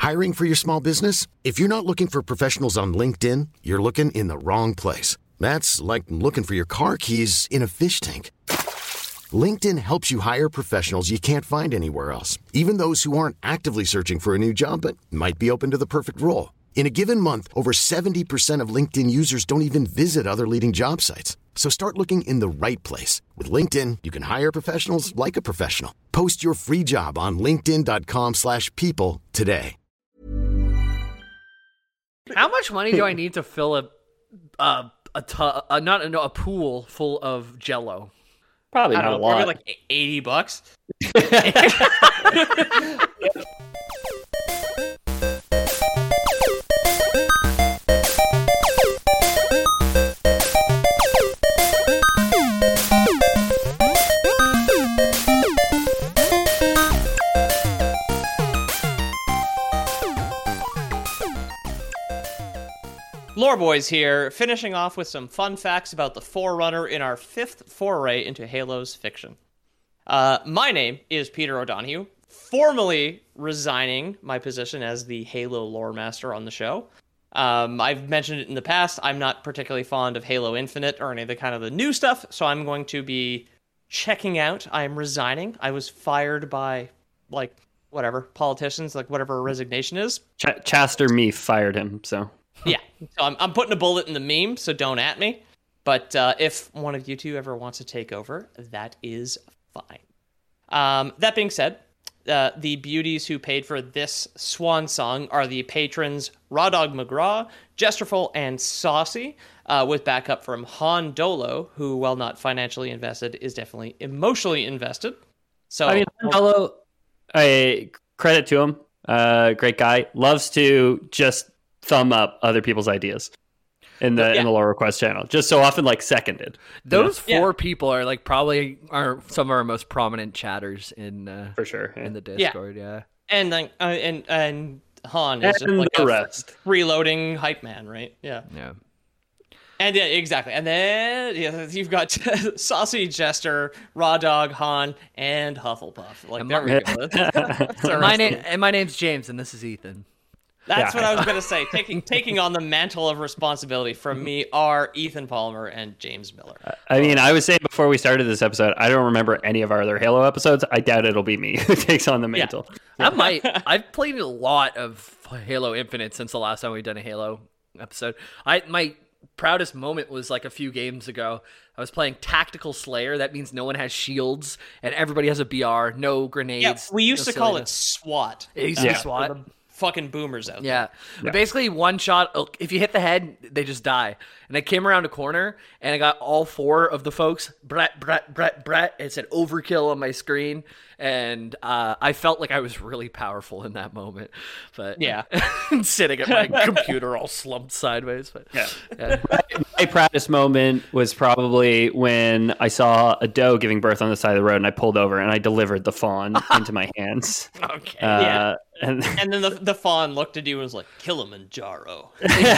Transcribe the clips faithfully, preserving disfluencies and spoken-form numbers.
Hiring for your small business? If you're not looking for professionals on LinkedIn, you're looking in the wrong place. That's like looking for your car keys in a fish tank. LinkedIn helps you hire professionals you can't find anywhere else, even those who aren't actively searching for a new job but might be open to the perfect role. In a given month, over seventy percent of LinkedIn users don't even visit other leading job sites. So start looking in the right place. With LinkedIn, you can hire professionals like a professional. Post your free job on linkedin.com slash people today. How much money do I need to fill a a a, tu- a not no, a pool full of Jell-O? Probably I not don't a know, probably lot. like eighty bucks. Lore Boys here, finishing off with some fun facts about the Forerunner in our fifth foray into Halo's fiction. Uh, my name is Peter O'Donohue, formally resigning my position as the Halo lore master on the show. Um, I've mentioned it in the past, I'm not particularly fond of Halo Infinite or any of the kind of the new stuff, so I'm going to be checking out. I'm resigning. I was fired by, like, whatever, politicians, like whatever resignation is. Ch- Chaster me fired him, so... Yeah, so I'm, I'm putting a bullet in the meme, so don't at me. But uh, if one of you two ever wants to take over, that is fine. Um, that being said, uh, the beauties who paid for this swan song are the patrons Raw Dog McGraw, Jesterful, and Saucy, uh, with backup from Han Dolo, who, while not financially invested, is definitely emotionally invested. So, I mean, Dolo, I credit to him. Uh, great guy. Loves to just thumb up other people's ideas in the yeah. in the lore request channel. Just so often like seconded. Those you know? four Yeah. people are like probably are some of our most prominent chatters in uh, For sure. Yeah. in the Discord. Yeah, and then uh, and and Han is And just like the a rest. reloading hype man, right? Yeah. yeah. And yeah, exactly. And then yeah, you've got Saucy, Jester, Raw Dog, Han, and Hufflepuff. Like, And there we go. That's the My rest name of it. and my name's James, and this is Ethan. That's Yeah. what I was going to say. Taking taking on the mantle of responsibility from me are Ethan Palmer and James Miller. I mean, I was saying before we started this episode, I don't remember any of our other Halo episodes. I doubt it'll be me who takes on the mantle. I might. I've played a lot of Halo Infinite since the last time we've done a Halo episode. I my proudest moment was like a few games ago. I was playing Tactical Slayer. That means no one has shields and everybody has a B R, no grenades. Yeah, we used no to call it silliness. SWAT. It used Uh, to be for SWAT. the fucking boomers out there. Yeah. But basically one shot, if you hit the head, they just die. And I came around a corner and I got all four of the folks, Brett, Brett, Brett, Brett. It said overkill on my screen. And uh, I felt like I was really powerful in that moment. But Yeah. sitting at my computer all slumped sideways. But Yeah. yeah. My proudest moment was probably when I saw a doe giving birth on the side of the road and I pulled over and I delivered the fawn into my hands. Okay. Uh, Yeah. And And then the the fawn looked at you and was like, Kilimanjaro.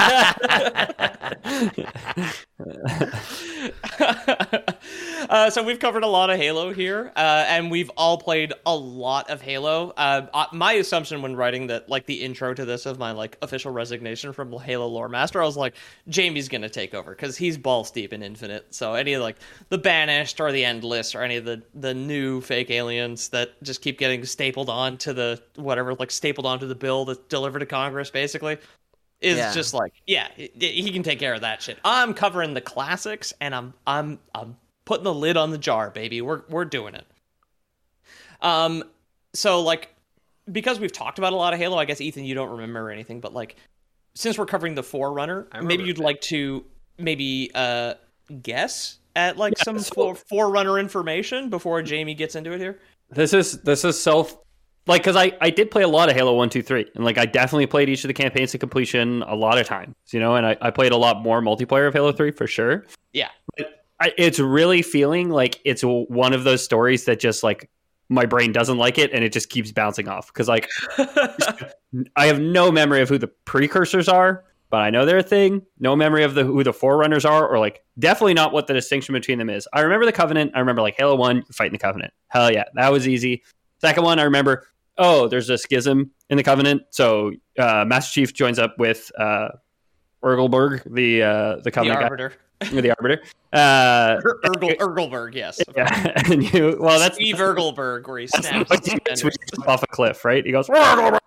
uh, so we've covered a lot of Halo here, uh, and we've all played a lot of Halo. Uh, uh, my assumption when writing that, like the intro to this of my like official resignation from Halo Lore Master, I was like, Jamie's gonna take over because he's balls deep in Infinite. So any of like the Banished or the Endless or any of the the new fake aliens that just keep getting stapled onto the whatever, like stapled onto the bill that's delivered to Congress, basically. Is Yeah. just like, yeah, he he can take care of that shit. I'm covering the classics, and I'm I'm I'm putting the lid on the jar, baby. We're we're doing it. Um, so like, because we've talked about a lot of Halo, I guess Ethan, you don't remember anything, but like, since we're covering the Forerunner, I remember maybe you'd it. like to maybe uh guess at like Yeah, some so- for, Forerunner information before Jamie gets into it here. This is this is self like because I, I did play a lot of Halo one, two, three, and like I definitely played each of the campaigns to completion a lot of times, you know, and I, I played a lot more multiplayer of Halo three for sure. Yeah. But I, it's really feeling like it's one of those stories that just like my brain doesn't like it and it just keeps bouncing off because like I have no memory of who the precursors are, but I know they're a thing. No memory of the who the Forerunners are, or like definitely not what the distinction between them is. I remember the Covenant. I remember like Halo one fighting the Covenant. Hell yeah, that was easy. Second one, I remember oh, there's a schism in the Covenant. So uh, Master Chief joins up with uh, Urgelberg, the uh, the Covenant the Arbiter. guy, the Arbiter. Uh, Ur- Urgel, Urgelberg, yes. yeah, and you well, that's Steve Urgelberg, where he snaps that's his the fingers. off a cliff, right? He goes. So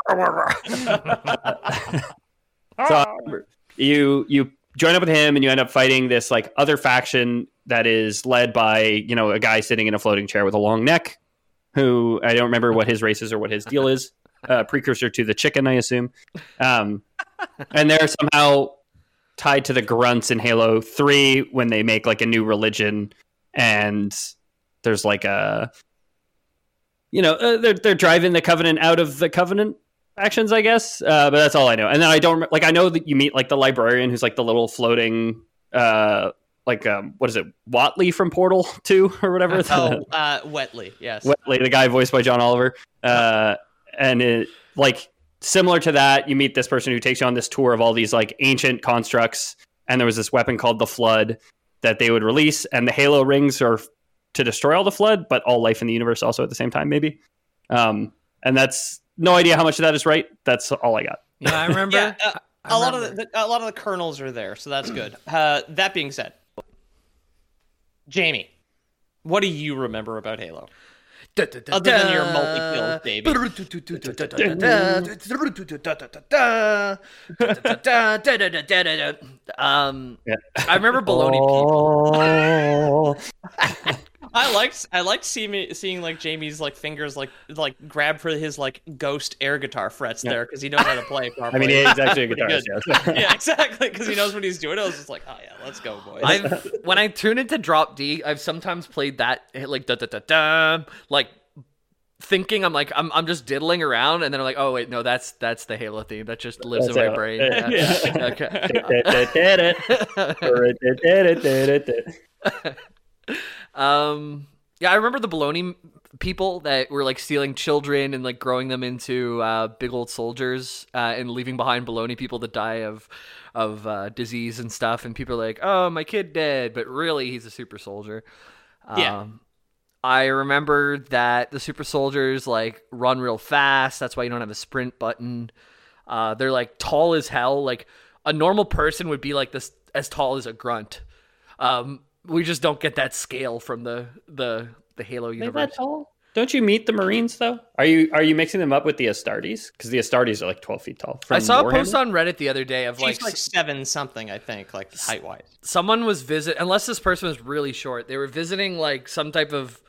you you join up with him, and you end up fighting this like other faction that is led by you know a guy sitting in a floating chair with a long neck, who I don't remember what his race is or what his deal is. Uh, precursor to the chicken, I assume. Um, and they're somehow tied to the grunts in Halo three when they make like a new religion, and there's like a, you know, uh, they're they're driving the Covenant out of the Covenant actions, I guess. Uh, but that's all I know. And then I don't like I know that you meet like the librarian who's like the little floating, uh, like um, what is it, Watley from Portal two or whatever. Oh, uh, Wetley, yes. Wetley, the guy voiced by John Oliver, uh, and it like. Similar to that, you meet this person who takes you on this tour of all these like ancient constructs, and there was this weapon called the Flood that they would release, and the Halo rings are to destroy all the Flood, but all life in the universe also at the same time, maybe. Um, and that's no idea how much of that is right. That's all I got. Yeah, I remember. Yeah, uh, I a lot of remember. the, a lot of the kernels are there, so that's good. Uh, that being said, Jamie, what do you remember about Halo? Other than your multi-kills, baby. Um, I remember baloney people. Oh. I liked I liked seeing seeing like Jamie's like fingers like like grab for his like ghost air guitar frets Yeah. there because he knows how to play it I properly. mean, he's actually a Pretty guitarist. good. Yes. Yeah, exactly, because he knows what he's doing. I was just like, oh yeah, let's go, boys. I've when I tune into Drop D, I've sometimes played that like da da da da, like thinking I'm like I'm I'm just diddling around, and then I'm like, oh wait, no, that's that's the Halo theme that just lives That's in my Halo. brain. Yeah. Yeah. Okay. um. Yeah, I remember the baloney people that were like stealing children and like growing them into uh, big old soldiers uh, and leaving behind baloney people that die of of uh, disease and stuff. And people are like, "Oh, my kid dead," but really he's a super soldier. Yeah. Um, I remember that the super soldiers like run real fast. That's why you don't have a sprint button. Uh, they're like tall as hell. Like a normal person would be like this as tall as a grunt. Um, we just don't get that scale from the the the Halo universe. Don't you meet the Marines though? Are you are you mixing them up with the Astartes? Because the Astartes are like twelve feet tall. I from saw a Warhammer? post on Reddit the other day of like, She's like seven something, I think, like height wise. someone was visit unless this person was really short. They were visiting like some type of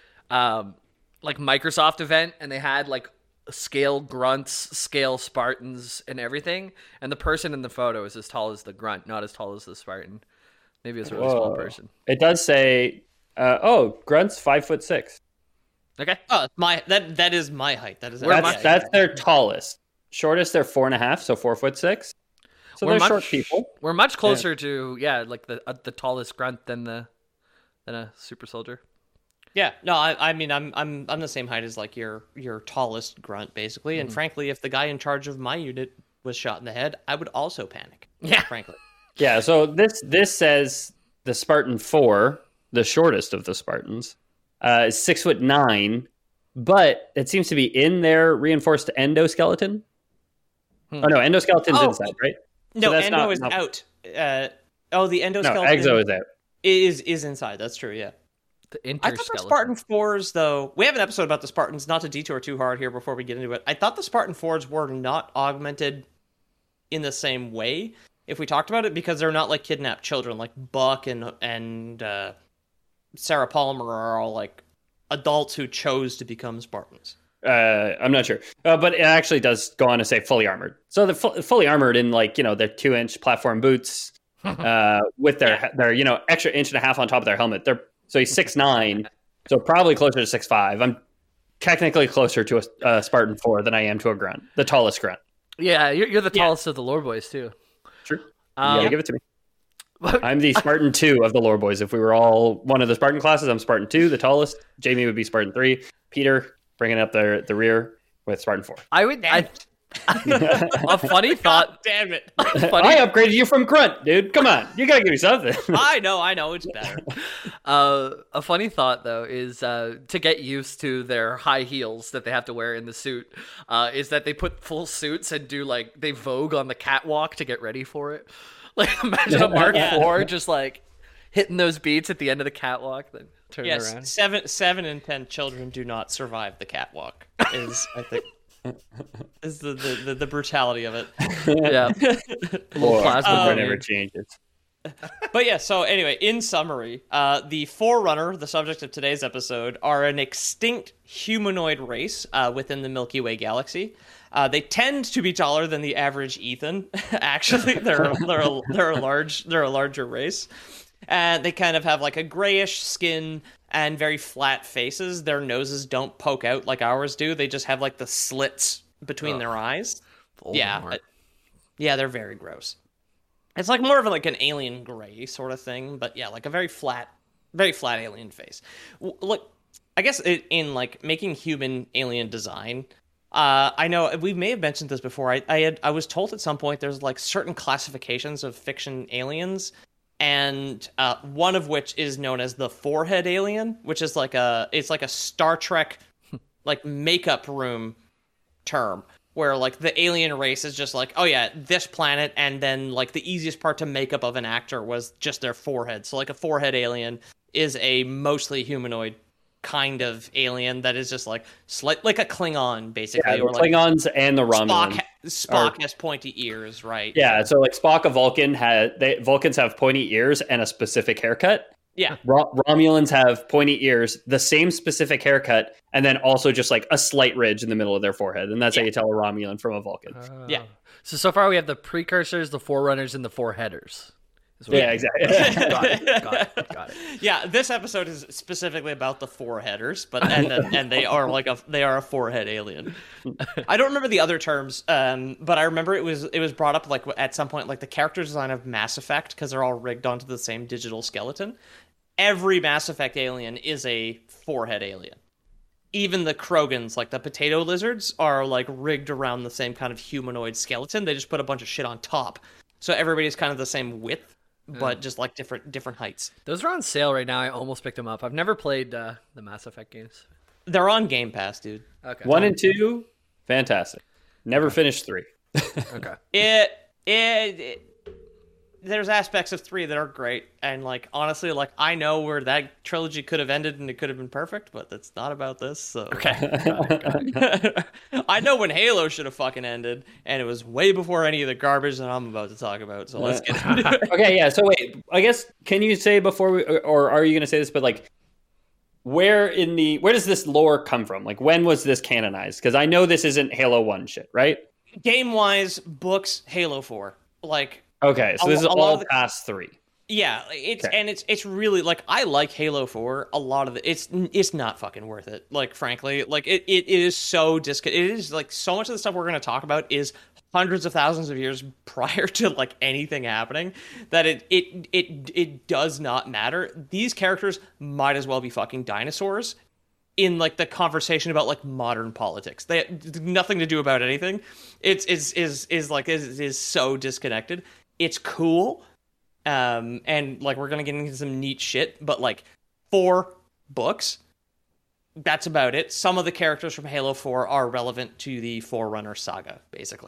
um like Microsoft event, and they had like scale grunts, scale Spartans, and everything. And the person in the photo is as tall as the grunt, not as tall as the Spartan. Maybe it's a really small Whoa. person. It does say, uh, oh, Grunt's five foot six. Okay. Oh, it's my that that is my height. That is We're yeah, That's yeah, that's yeah. their tallest. Shortest, they're four and a half, so four foot six. So We're they're much- short people. We're much closer to yeah, like the uh, the tallest grunt than the than a super soldier. Yeah, no, I, I mean, I'm, I'm, I'm the same height as like your, your tallest grunt, basically. And frankly, if the guy in charge of my unit was shot in the head, I would also panic. Yeah. frankly. Yeah, so this this says the Spartan four, the shortest of the Spartans, uh, is six foot nine, but it seems to be in their reinforced endoskeleton. Hmm. Oh no, endoskeleton's Oh. inside, right? No, that's endo not- is not- out. Uh, oh, the No, endoskeleton exo is out. is is inside. That's true. Yeah. The I thought the interskeleton. Spartan fours, though. We have an episode about the Spartans. Not to detour too hard here before we get into it. I thought the Spartan fours were not augmented in the same way. If we talked about it, because they're not like kidnapped children, like Buck and and uh, Sarah Palmer are all like adults who chose to become Spartans. Uh, I'm not sure, uh, but it actually does go on to say fully armored. So they're fu- fully armored in like you know their two inch platform boots, uh, with their Yeah. their you know extra inch and a half on top of their helmet. They're so he's six nine, so probably closer to six five. I'm technically closer to a, a Spartan four than I am to a grunt, the tallest grunt. Yeah, you're, you're the Yeah. tallest of the lore boys too. True. You Um, gotta give it to me. I'm the Spartan two of the lore boys. If we were all one of the Spartan classes, I'm Spartan two, the tallest. Jamie would be Spartan three. Peter bringing up the the rear with Spartan four. I would. Damn I, it. A funny thought. Damn it. Funny, I upgraded you from grunt, dude. Come on, you gotta give me something. I know, I know, it's better. uh, a funny thought though is uh, to get used to their high heels that they have to wear in the suit. Uh, is that they put full suits and do like they vogue on the catwalk to get ready for it. Like imagine a Mark Yeah. four just like hitting those beats at the end of the catwalk, then turn Yes, around. seven, seven in ten children do not survive the catwalk. Is I think is the, the, the, the brutality of it. Yeah, a little plasma Or grenade. never changes. But yeah, so anyway, in summary, uh, the Forerunner, the subject of today's episode, are an extinct humanoid race uh, within the Milky Way galaxy. Uh, they tend to be taller than the average Ethan. Actually, they're they're a, they're a large they're a larger race, and they kind of have like a grayish skin and very flat faces. Their noses don't poke out like ours do. They just have like the slits between Ugh. their eyes. Voldemort. Yeah, yeah, they're very gross. It's like more of like an alien gray sort of thing, but yeah, like a very flat, very flat alien face. W- Look, I guess it, in like making human alien design, uh, I know we may have mentioned this before. I I, had, I was told at some point there's like certain classifications of fiction aliens, and uh, one of which is known as the forehead alien, which is like a it's like a Star Trek like makeup room term. Where, like, the alien race is just like, oh, yeah, this planet, and then, like, the easiest part to make up of an actor was just their forehead. So, like, a forehead alien is a mostly humanoid kind of alien that is just, like, slight, like a Klingon, basically. Yeah, the or, like, Klingons and the Spock, Romulans. ha- Spock are- has pointy ears, right? Yeah, so like Spock, a Vulcan, had they Vulcans have pointy ears and a specific haircut. Yeah. Ro- Romulans have pointy ears, the same specific haircut, and then also just like a slight ridge in the middle of their forehead, and that's Yeah. how you tell a Romulan from a Vulcan. Oh. Yeah. So so far we have the precursors, the forerunners, and the foreheaders. Is what Yeah, we- exactly. Got it. Got it. Got it. Yeah, this episode is specifically about the foreheaders, but and and they are like a they are a forehead alien. I don't remember the other terms, um, but I remember it was it was brought up like at some point like the character design of Mass Effect because they're all rigged onto the same digital skeleton. Every Mass Effect alien is a forehead alien. Even the Krogans, like the potato lizards, are like rigged around the same kind of humanoid skeleton. They just put a bunch of shit on top, so everybody's kind of the same width. But just like different different heights. Those are on sale right now. I almost picked them up. I've never played uh, the Mass Effect games. They're on Game Pass, dude. Okay. One and two, fantastic. Never finished three. Okay. It, it it there's aspects of three that are great, and like honestly, like I know where that trilogy could have ended and it could have been perfect, but that's not about this. So Okay. Got it, got it. I know when Halo should have fucking ended, and it was way before any of the garbage that I'm about to talk about. So let's get into it. Okay, yeah. So wait, I guess can you say before we, or are you going to say this? But like, where in the where does this lore come from? Like, when was this canonized? Because I know this isn't Halo One shit, right? Game wise, books, Halo four, like. Okay, so A- this is a lot all of the- past three. Yeah, it's Okay. and it's it's really like I like Halo four. A lot of it, it's it's not fucking worth it. Like frankly, like it, it, it is so disc. It is like so much of the stuff we're going to talk about is hundreds of thousands of years prior to like anything happening that it it it it does not matter. These characters might as well be fucking dinosaurs in like the conversation about like modern politics. They have nothing to do about anything. It's is is is like is is so disconnected. It's cool. Um, and like we're gonna get into some neat shit, but like four books, that's about it. Some of the characters from Halo four are relevant to the Forerunner saga, basically.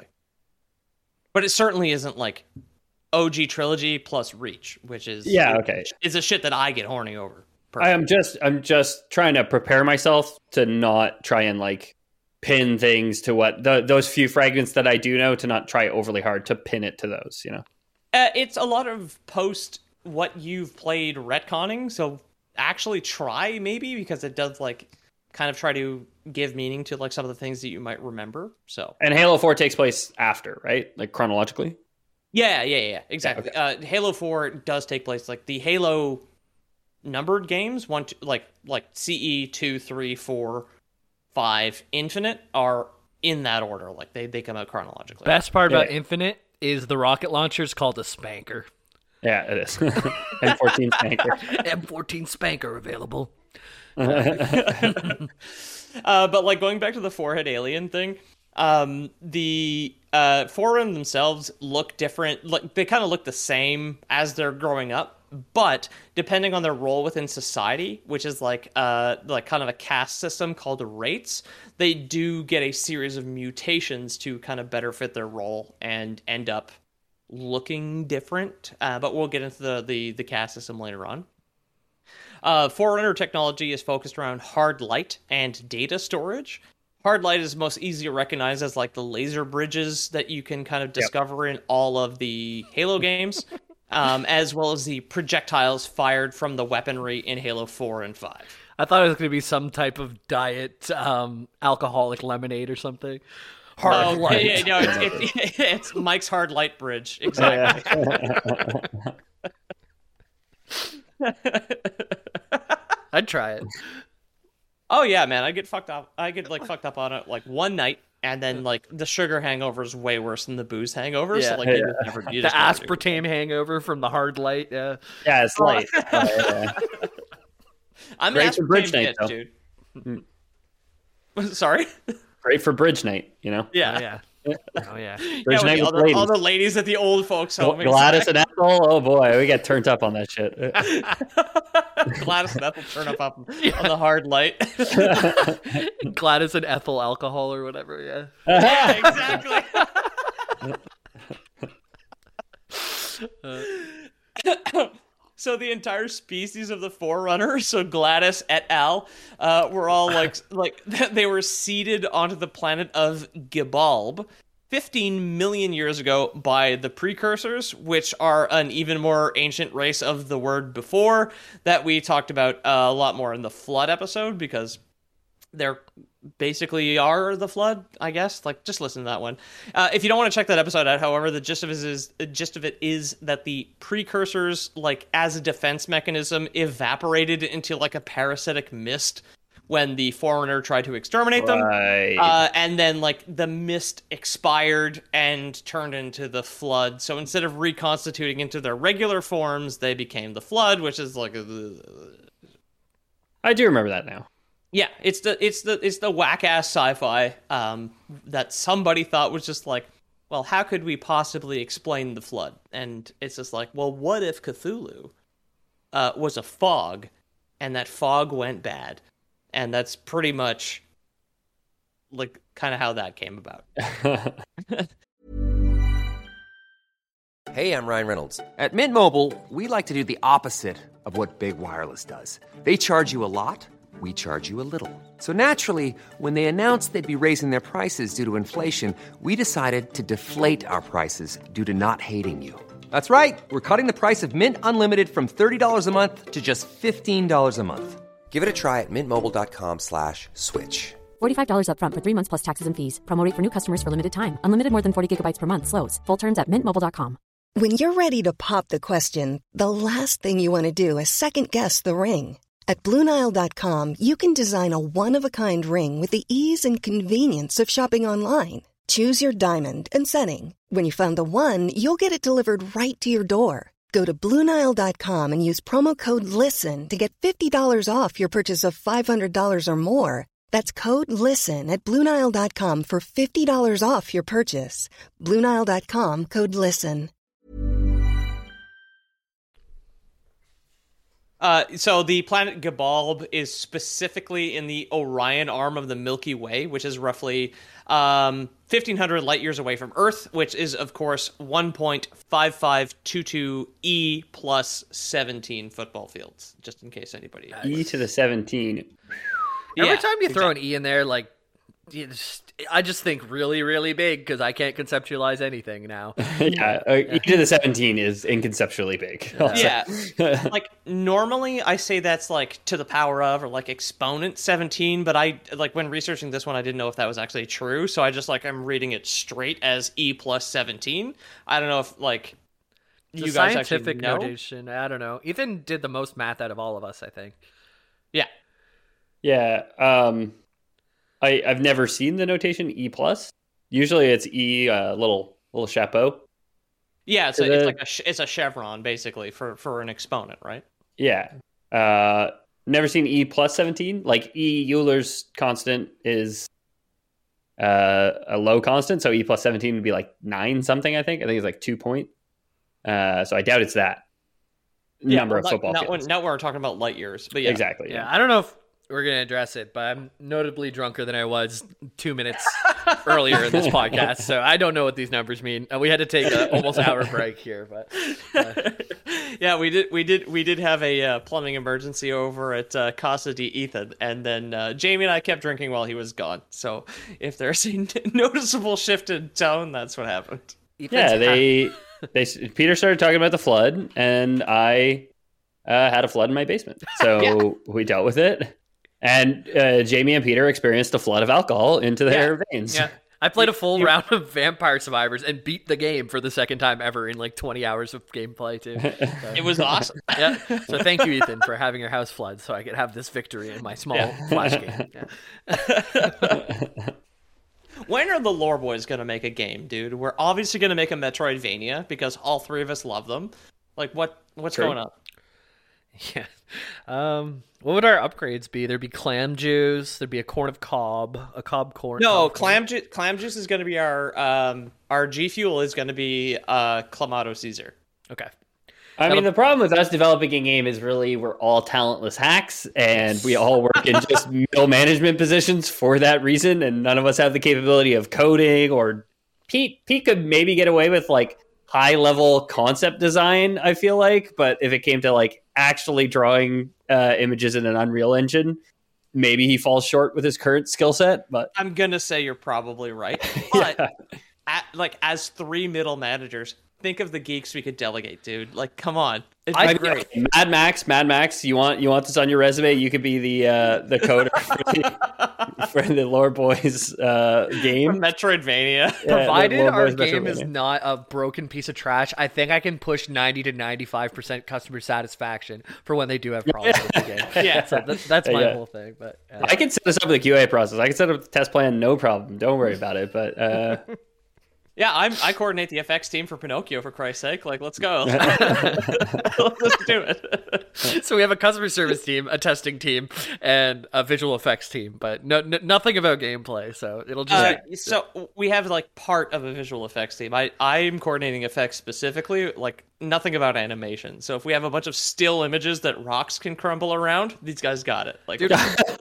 But it certainly isn't like O G trilogy plus Reach, which is Yeah, okay. is a shit that I get horny over. I am just I'm just trying to prepare myself to not try and like pin things to what the, those few fragments that I do know, to not try overly hard to pin it to those, you know. Uh, it's a lot of post what you've played retconning, so actually try maybe because it does like kind of try to give meaning to like some of the things that you might remember. So And Halo four takes place after, right? Like chronologically. yeah, yeah, yeah, exactly. Uh, Halo four does take place like the Halo numbered games, one, two, like like C E two, three, four, five, Infinite are in that order. Like they they come out chronologically. Best part about Yeah. Infinite is the rocket launcher is called a Spanker. Yeah, it is. M fourteen Spanker. M fourteen Spanker available. Uh, but like going back to the forehead alien thing, Um, the uh, Forerunner themselves look different. Like they kind of look the same as they're growing up, but depending on their role within society, which is like uh like kind of a caste system called rates, they do get a series of mutations to kind of better fit their role and end up looking different. Uh, but we'll get into the the the caste system later on. Uh, Forerunner technology is focused around hard light and data storage. Hard light is most easy to recognize as like the laser bridges that you can kind of discover yep. in all of the Halo games, um, as well as the projectiles fired from the weaponry in Halo four and five. I thought it was going to be some type of diet um, alcoholic lemonade or something. Hard oh, light. Yeah, no, it's, it's, it's Mike's hard light bridge. Exactly. I'd try it. Oh yeah, man, I get fucked up. I get like fucked up on it like one night, and then like the sugar hangover is way worse than the booze hangover. Yeah. So like Yeah. you just never, you The just never do aspartame hangover from the hard light. Yeah. Yeah, it's light. Uh, yeah. it. I'm Great an for bridge aspartame night, bitch, though. dude. Sorry. Great for bridge night, you know? Yeah. Oh, yeah. Oh, yeah. Bridge yeah, night with with the other, all ladies. the ladies at the old folks home. Gladys and Ethel, oh boy, we get turned up on that shit. Gladys and Ethel turn up, up on the hard light. Gladys and ethyl alcohol or whatever. Yeah. Yeah, exactly. So the entire species of the Forerunner, so Gladys et al., uh, were all like, like they were seeded onto the planet of Gibalb fifteen million years ago by the Precursors, which are an even more ancient race of the word before that we talked about uh, a lot more in the Flood episode, because they're basically are the Flood, I guess. Like, just listen to that one. Uh, if you don't want to check that episode out, however, the gist of it is the gist of it is that the Precursors, like as a defense mechanism, evaporated into like a parasitic mist when the Forerunner tried to exterminate them. Right. Uh, and then like the mist expired and turned into the Flood. So instead of reconstituting into their regular forms, they became the Flood, which is like a, I do remember that now. yeah, it's the it's the it's the whack ass sci-fi um, that somebody thought was just like, well, how could we possibly explain the Flood? And it's just like, well, what if Cthulhu uh, was a fog, and that fog went bad, and that's pretty much like kind of how that came about. Hey, I'm Ryan Reynolds. At Mint Mobile, we like to do the opposite of what Big Wireless does. They charge you a lot. We charge you a little. So naturally, when they announced they'd be raising their prices due to inflation, we decided to deflate our prices due to not hating you. That's right. We're cutting the price of Mint Unlimited from thirty dollars a month to just fifteen dollars a month. Give it a try at mintmobile.com slash switch. forty-five dollars up front for three months plus taxes and fees. Promo rate for new customers for limited time. Unlimited more than forty gigabytes per month slows. Full terms at mint mobile dot com. When you're ready to pop the question, the last thing you want to do is second-guess the ring. At Blue Nile dot com, you can design a one-of-a-kind ring with the ease and convenience of shopping online. Choose your diamond and setting. When you find the one, you'll get it delivered right to your door. Go to Blue Nile dot com and use promo code LISTEN to get fifty dollars off your purchase of five hundred dollars or more. That's code LISTEN at Blue Nile dot com for fifty dollars off your purchase. Blue Nile dot com, code LISTEN. Uh, so the planet Gibalb is specifically in the Orion arm of the Milky Way, which is roughly um, fifteen hundred light years away from Earth, which is, of course, one point five five two two E plus seventeen football fields, just in case anybody... E to the seventeen. Every Yeah, time you throw exactly. an E in there, like, you just, I just think really, really big because I can't conceptualize anything now. Yeah, uh, E to the seventeen is inconceptually big. Yeah, like normally I say that's like to the power of or like exponent seventeen, but I like when researching this one I didn't know if that was actually true, so I just like I'm reading it straight as E plus seventeen. I don't know if like It's you a guys scientific actually know. notation. I don't know. Ethan did the most math out of all of us, I think. Yeah, Yeah, um, I I've never seen the notation E plus. Usually it's E uh, little little chapeau. yeah, it's, So a, it's the- like a sh- it's a chevron basically for for an exponent, right? Yeah. Uh, never seen E plus seventeen. Like E Euler's constant is uh, a low constant. So E plus seventeen would be like nine something, I think. I think it's like two point. Uh, so I doubt it's that yeah, number well, of not, football not fields. when, not when we're talking about light years, but yeah. Exactly. Yeah, Yeah. I don't know if we're going to address it, but I'm notably drunker than I was two minutes earlier in this podcast, so I don't know what these numbers mean. And we had to take an almost hour break here, but uh, yeah, we did, we did, we did have a uh, plumbing emergency over at uh, Casa de Ethan, and then uh, Jamie and I kept drinking while he was gone. So if there's a noticeable shift in tone, that's what happened. Yeah, they they Peter started talking about the flood, and I uh, had a flood in my basement, so yeah. we dealt with it. And uh, Jamie and Peter experienced a flood of alcohol into their yeah. veins. Yeah, I played a full round of Vampire Survivors and beat the game for the second time ever in like twenty hours of gameplay too. So, it was awesome. Yeah. So thank you, Ethan, for having your house flood, so I could have this victory in my small yeah. flash game. Yeah. When are the Lore Boys going to make a game, dude? We're obviously going to make a Metroidvania because all three of us love them. Like, what? what's True. going on? Yeah. Um, what would our upgrades be? There'd be clam juice. There'd be a corn of cob, a cob corn. No, cob clam juice. Clam juice is going to be our um our G Fuel is going to be uh Clamato Caesar. Okay. I That'll... mean, the problem with us developing a game is really we're all talentless hacks, and we all work in just middle management positions for that reason, and none of us have the capability of coding. Or Pete, Pete could maybe get away with like high level concept design, I feel like, but if it came to like actually drawing uh, images in an Unreal Engine, maybe he falls short with his current skill set. But I'm gonna say you're probably right. But yeah. at, like as three middle managers, think of the geeks we could delegate, dude. Like, come on. It'd be great. Mad Max, Mad Max, you want you want this on your resume? You could be the uh, the coder for the, for the Lore Boys uh, game. For Metroidvania. Yeah, provided our game is not a broken piece of trash, I think I can push ninety to ninety-five percent customer satisfaction for when they do have problems with the game. Yeah. So that, that's my yeah. whole thing. But uh, I can set this up with the Q A process. I can set up the test plan, no problem. Don't worry about it. But uh, yeah, I'm, I coordinate the F X team for Pinocchio, for Christ's sake. Like, let's go. Let's do it. So we have a customer service team, a testing team, and a visual effects team, but no, n- nothing about gameplay. So it'll just. Uh, be- so we have like part of a visual effects team. I I'm coordinating effects specifically, like nothing about animation. So if we have a bunch of still images that rocks can crumble around, these guys got it. Like, Dude,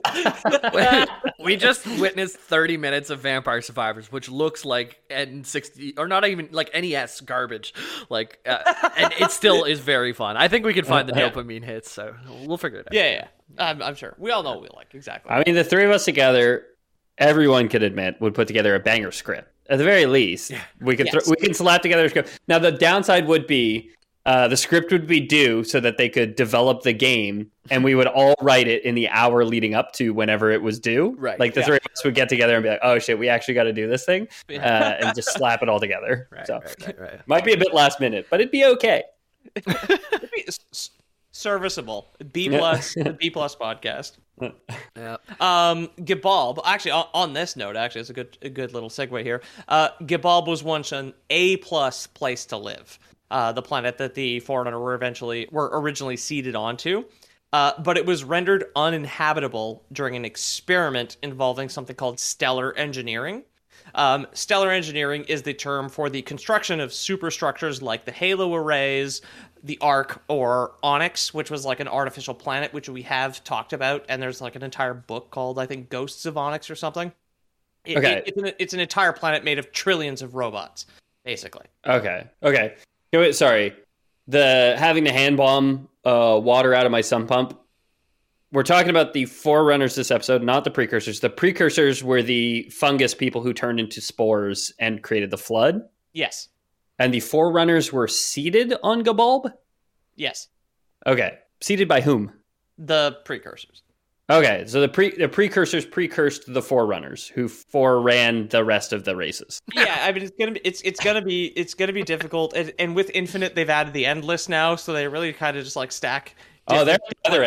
we just witnessed thirty minutes of Vampire Survivors, which looks like N sixty or not even like N E S garbage, like, uh, and it still is very fun. I think we can find the dopamine hits, so we'll figure it out. Yeah, yeah, I'm, I'm sure we all know what we like exactly. I mean, the three of us together, everyone could admit, would put together a banger script. At the very least, yeah. we could yes. th- we can slap together a script. Now, the downside would be uh, the script would be due so that they could develop the game, and we would all write it in the hour leading up to whenever it was due. Right. Like the yeah. three of us would get together and be like, "Oh shit, we actually got to do this thing," uh, and just slap it all together. Right, so right, right, right. might be a bit last minute, but it'd be okay. It'd be serviceable. B plus, the B plus podcast. Yeah. Um, Gibalb. Actually, on, on this note, actually, it's a good, a good little segue here. Uh, Gibalb was once an A plus place to live. Uh, the planet that the Forerunner were eventually were originally seeded onto. Uh, but it was rendered uninhabitable during an experiment involving something called stellar engineering. Um, stellar engineering is the term for the construction of superstructures like the Halo arrays, the Ark, or Onyx, which was like an artificial planet, which we have talked about, and there's like an entire book called, I think, Ghosts of Onyx or something. It, okay. It, it's, an, it's an entire planet made of trillions of robots, basically. Okay. Okay. Wait, sorry. The having the hand bomb uh, water out of my sump pump. We're talking about the Forerunners this episode, not the precursors. The precursors were the fungus people who turned into spores and created the flood. Yes. And the Forerunners were seeded on Gibalb? Yes. Okay. Seeded by whom? The precursors. Okay, so the pre the precursors precursed the Forerunners, who foreran the rest of the races. Yeah, I mean it's gonna be it's it's gonna be it's gonna be difficult, and, and with Infinite they've added the endless now, so they really kind of just like stack. Oh, they're at the other end.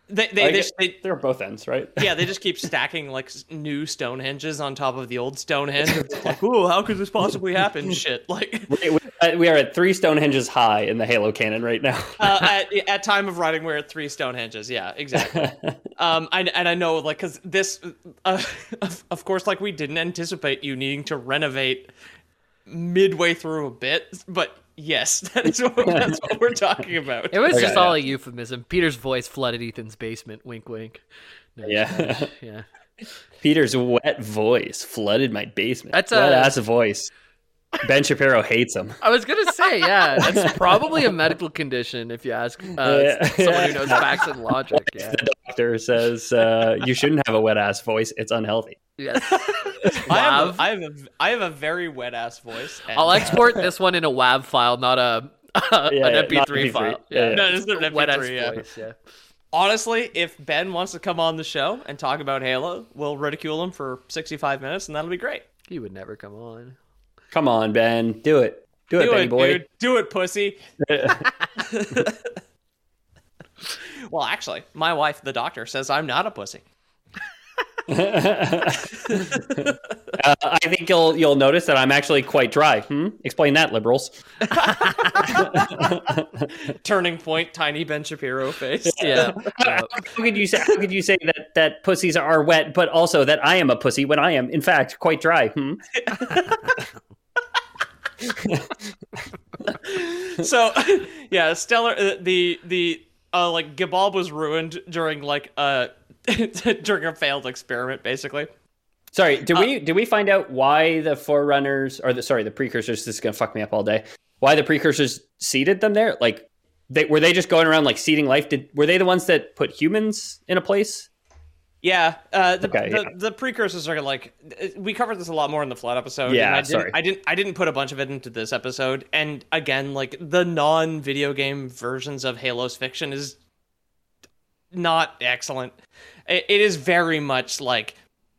They they, Like, they, they they're both ends, right? yeah, they just keep stacking like s- new Stonehenges on top of the old Stonehenge. It's like, ooh, how could this possibly happen? Shit, like we, we- we are at three Stonehenges high in the Halo canon right now. uh, at at time of writing, we're at three Stonehenges. Yeah, exactly. um, I, and I know like because this, uh, of, of course, like we didn't anticipate you needing to renovate midway through a bit, but yes, that is what that's what we're talking about. It was Okay, just all yeah. a euphemism. Peter's voice flooded Ethan's basement. Wink, wink. No, Yeah. yeah. Peter's wet voice flooded my basement. That's wet a- ass voice. Ben Shapiro hates him. I was gonna say, yeah, that's probably a medical condition if you ask uh, Yeah. someone who knows facts and logic. Yeah. The doctor says uh, you shouldn't have a wet ass voice. It's unhealthy. Yes. I have, WAV. a, I have a I have a very wet ass voice. and- I'll export this one in a WAV file, not a Yeah, an yeah, M P not three M P three. file. Yeah, yeah. No, it's not an Wet M ass P three, yeah. voice. Yeah. Honestly, if Ben wants to come on the show and talk about Halo, we'll ridicule him for sixty-five minutes, and that'll be great. He would never come on. Come on, Ben. Do it. Do it, Do Benny it, boy. dude. Do it, pussy. Well, actually, my wife, the doctor, says I'm not a pussy. Uh, I think you'll you'll notice that I'm actually quite dry. Hmm? Explain that, liberals. Turning point, tiny Ben Shapiro face. Yeah. How, how could you say? How could you say that that pussies are wet, but also that I am a pussy when I am, in fact, quite dry? Hmm? So, yeah, Stellar. Uh, the the uh, like Gibal was ruined during like uh during a failed experiment, basically. Sorry, did we did we find out why the Forerunners or the sorry the Precursors? This is gonna fuck me up all day. Why the Precursors seeded them there? Like, they were they just going around like seeding life? Did were they the ones that put humans in a place? Yeah, uh, the, Okay, the, yeah. the precursors are like we covered this a lot more in the Flood episode. Yeah, and I didn't, sorry. I didn't. I didn't put a bunch of it into this episode. And again, like the non-video game versions of Halo's fiction is not excellent. It, it is very much like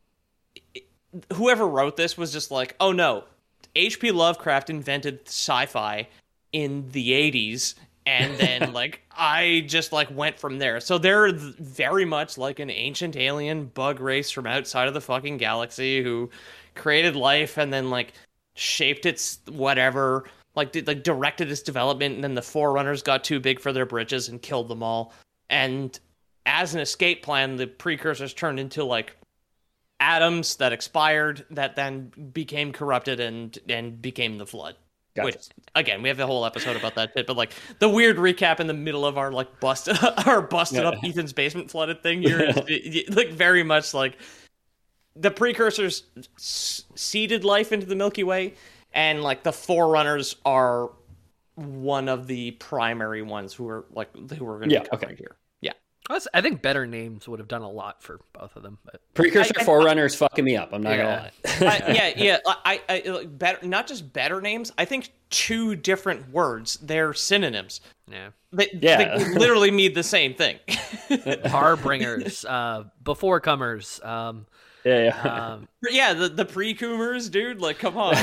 whoever wrote this was just like, oh no, H P Lovecraft invented sci-fi in the eighties. And then, like, I just, like, went from there. So they're th- very much like an ancient alien bug race from outside of the fucking galaxy who created life and then, like, shaped its whatever, like, did, like directed its development, and then the Forerunners got too big for their britches and killed them all. And as an escape plan, the Precursors turned into, like, atoms that expired that then became corrupted and, and became the Flood. Gotcha. Which, again, we have a whole episode about that shit, but like the weird recap in the middle of our like busted, our busted Yeah. up Ethan's basement flooded thing here, is, y- y- like very much like the Precursors s- seeded life into the Milky Way, and like the Forerunners are one of the primary ones who are like who are going to Yeah, be covering okay. here. Yeah, That's- I think better names would have done a lot for both of them. But Precursor I- I- Forerunners fucking me up. I'm not Yeah. gonna lie. uh, yeah, yeah. I, I, like, better, not just better names. I think two different words. They're synonyms. yeah, They, Yeah. they literally mean the same thing. Harbringers, uh, beforecomers. Um, Yeah, yeah. um, Yeah, the the pre-coomers, dude. Like, come on.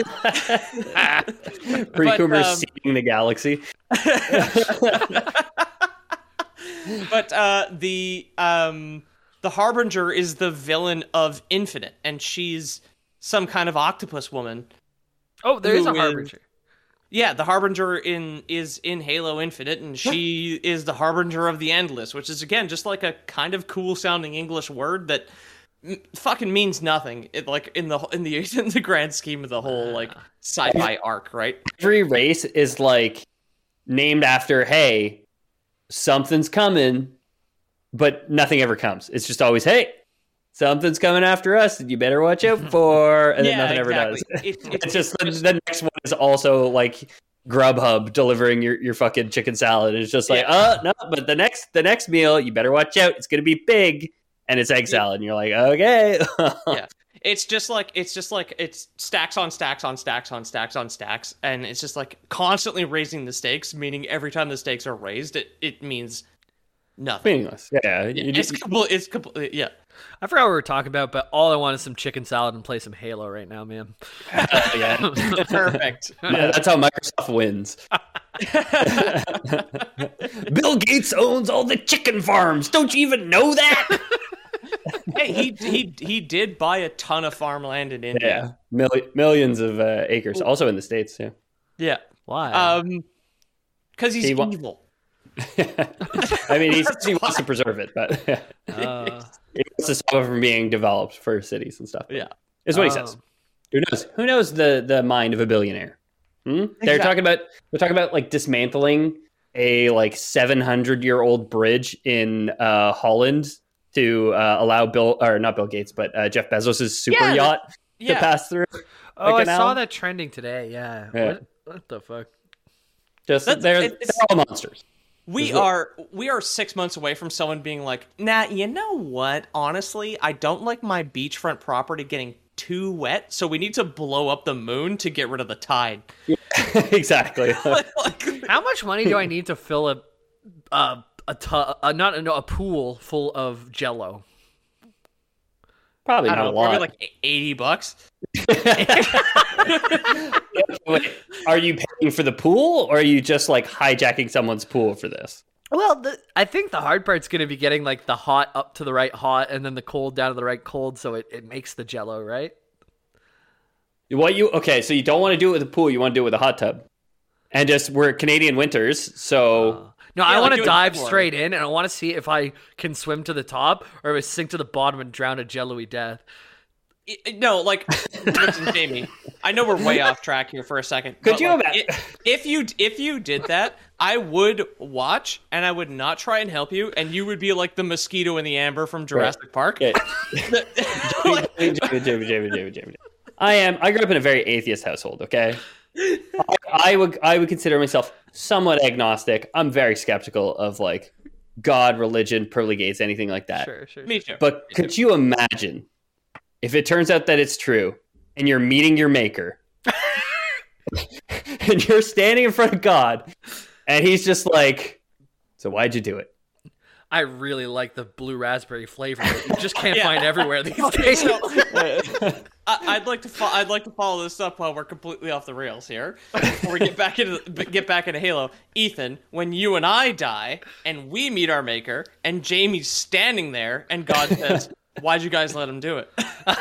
Precursors um, seeding the galaxy. But uh, the um, the Harbinger is the villain of Infinite, and she's some kind of octopus woman. oh, there is a Who is- harbinger. Yeah, the Harbinger in is in Halo Infinite, and she is the Harbinger of the Endless, which is again just like a kind of cool sounding English word that m- fucking means nothing. It like in the in the in the grand scheme of the whole like sci-fi arc, right? Every race is like named after, hey, something's coming, but nothing ever comes. It's just always, hey, something's coming after us that you better watch out for, and then Yeah, nothing ever exactly. does. It- it's- It's just the, it's- the next one is also like Grubhub delivering your, your fucking chicken salad. It's just like, Yeah. uh no, but the next the next meal, you better watch out. It's gonna be big, and it's egg salad, and you're like, okay. Yeah. It's just like it's just like it's stacks on stacks on stacks on stacks on stacks, and it's just like constantly raising the stakes. Meaning every time the stakes are raised, it, it means nothing. Meaningless. Yeah, you It's just- complete. It's complete. Yeah. I forgot what we were talking about, but all I want is some chicken salad and play some Halo right now, man. yeah. Perfect. That's how Microsoft wins. Bill Gates owns all the chicken farms. Don't you even know that? Hey, he he he did buy a ton of farmland in India. Yeah, Mil- millions of uh, acres, also in the States. Yeah. Yeah. Why? Um, because he's He wa- evil. I mean, he's, he wants to preserve it, but yeah. Uh, He wants to stop it from being developed for cities and stuff. Yeah. Is what he Oh. says. Who knows? Who knows the the mind of a billionaire? Hmm? They're Exactly. talking about they're talking about like dismantling a like seven hundred year old bridge in uh, Holland to uh, allow Bill or not Bill Gates, but uh, Jeff Bezos' super Yeah, yacht yeah. to pass through. oh, I canal. saw that trending today. Yeah. Yeah. What, what the fuck? Just That's- they're, it's- they're all monsters. We are we are six months away from someone being like, nah, you know what? Honestly, I don't like my beachfront property getting too wet, so we need to blow up the moon to get rid of the tide. Exactly. Like, How much money do I need to fill a a a, tu- a not no, a pool full of Jello? Probably I not don't a know, probably lot. like eighty bucks. Wait, are you paying for the pool, or are you just like hijacking someone's pool for this? Well, the, I think the hard part's going to be getting like the hot up to the right hot and then the cold down to the right cold, so it, it makes the Jello, right? What you okay? So you don't want to do it with a pool. You want to do it with a hot tub, and just we're Canadian winters, so No, Yeah, I like want do to it dive before. straight in, and I want to see if I can swim to the top or if I sink to the bottom and drown a Jello-y death. I- I- No, like, listen, Jamie. I know we're way off track here for a second. Could but, you like, imagine- i- if you if you did that, I would watch and I would not try and help you, and you would be like the mosquito in the amber from Jurassic Park. yeah. Jamie, Jamie, Jamie, Jamie, Jamie, Jamie, Jamie. I am. I grew up in a very atheist household. Okay, I, I would. I would consider myself somewhat agnostic. I'm very skeptical of like God, religion, pearly gates, anything like that. Sure, sure. Me too. But could you imagine if it turns out that it's true and you're meeting your maker and you're standing in front of God and he's just like, so why'd you do it? I really like the blue raspberry flavor that you just can't Yeah. find everywhere these days. So, I, I'd like to fo- I'd like to follow this up while we're completely off the rails here. Before we get back into get back into Halo, Ethan, when you and I die and we meet our maker and Jamie's standing there and God says, "Why'd you guys let him do it?"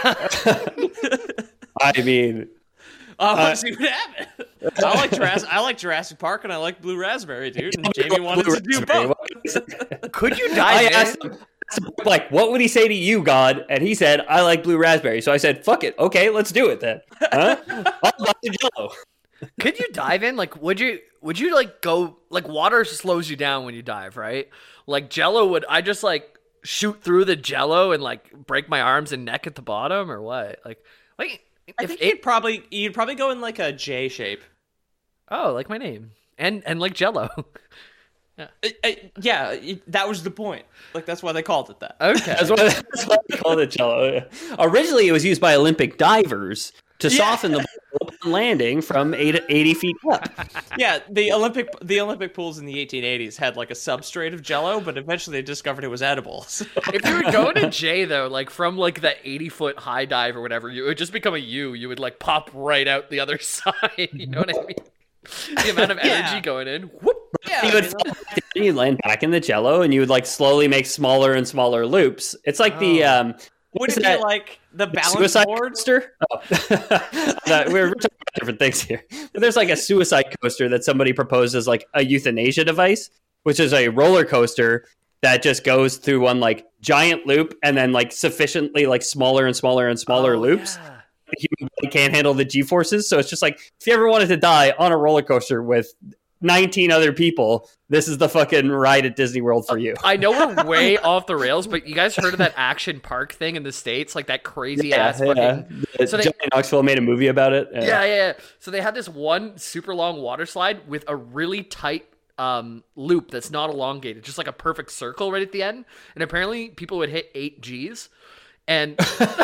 I mean, I want to see what happened. I like Jurassic. I like Jurassic Park, and I like Blue Raspberry, dude. And Jamie wanted to do both. Could you I dive asked in? him, like, what would he say to you, God? And he said, I like blue raspberry. So I said, fuck it. Okay, let's do it then. Huh? I'll buy the Jello. Could you dive in? Like, would you? Would you like go? Like, water slows you down when you dive, right? Like Jello would. I just like shoot through the Jello and like break my arms and neck at the bottom, or what? Like, like I if think it, you'd probably you'd probably go in like a J shape. oh, like my name and and like Jello. Uh, uh, yeah, it- that was the point. Like that's why they called it that. Okay. That's why, that's why they called it Jello. Originally, it was used by Olympic divers to Yeah. soften the ball upon landing from eighty, eighty feet up. Yeah, the Olympic the Olympic pools in the eighteen eighties had like a substrate of Jello, but eventually they discovered it was edible. So- If you were going to J though, like from like the eighty foot high dive or whatever, you it would just become a U. You would like pop right out the other side. You know what I mean? The amount of energy Yeah. going in. Whoop. yeah, You would fall back down, you land back in the Jello, and you would like slowly make smaller and smaller loops. It's like the um, would is it be that- like the balance suicide board? coaster. Oh. No, we're, we're talking about different things here. But there's like a suicide coaster that somebody proposed as like a euthanasia device, which is a roller coaster that just goes through one like giant loop and then like sufficiently like smaller and smaller and smaller Oh, loops. yeah. The human body can't handle the G forces, so it's just like if you ever wanted to die on a roller coaster with nineteen other people, this is the fucking ride at Disney World for you. I know we're way off the rails, but you guys heard of that action park thing in the States? Like that crazy ass fucking. The- So they- Johnny Knoxville made a movie about it. Yeah, yeah, yeah. So they had this one super long water slide with a really tight um, loop that's not elongated, just like a perfect circle right at the end. And apparently people would hit eight G's. And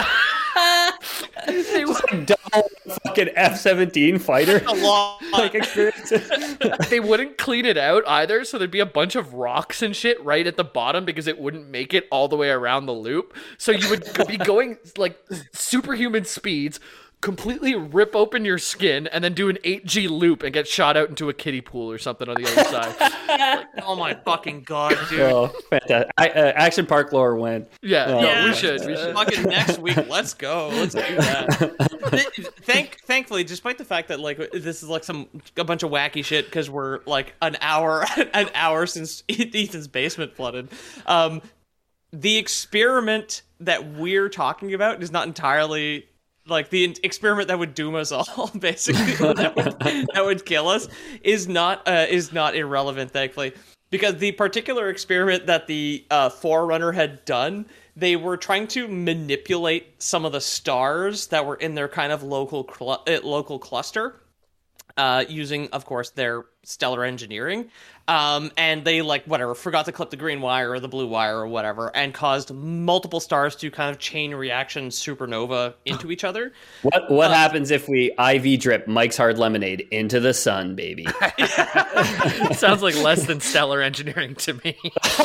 they would, Double fucking F seventeen fighter. A lot. like experiences. they wouldn't clean it out either, so there'd be a bunch of rocks and shit right at the bottom because it wouldn't make it all the way around the loop. So you would be going like superhuman speeds, completely rip open your skin and then do an eight G loop and get shot out into a kiddie pool or something on the other side. Like, oh my fucking god, dude. Oh, fantastic. I, uh, Action Park lore win. Yeah, Oh, no, yeah, we should. We should. Fucking next week, let's go. Let's do that. Thank, thankfully, despite the fact that like this is like some a bunch of wacky shit because we're like an hour an hour since Ethan's basement flooded. Um, the experiment that we're talking about is not entirely like the experiment that would doom us all. Basically, that would, that would kill us is not uh, is not irrelevant. Thankfully. Because the particular experiment that the uh, Forerunner had done, they were trying to manipulate some of the stars that were in their kind of local cl- uh, local cluster, uh, using, of course, their stellar engineering. Um, and they, like, whatever, forgot to clip the green wire or the blue wire or whatever, and caused multiple stars to kind of chain reaction supernova into each other. What what Uh, happens if we I V drip Mike's Hard Lemonade into the sun, baby? Sounds like less than stellar engineering to me.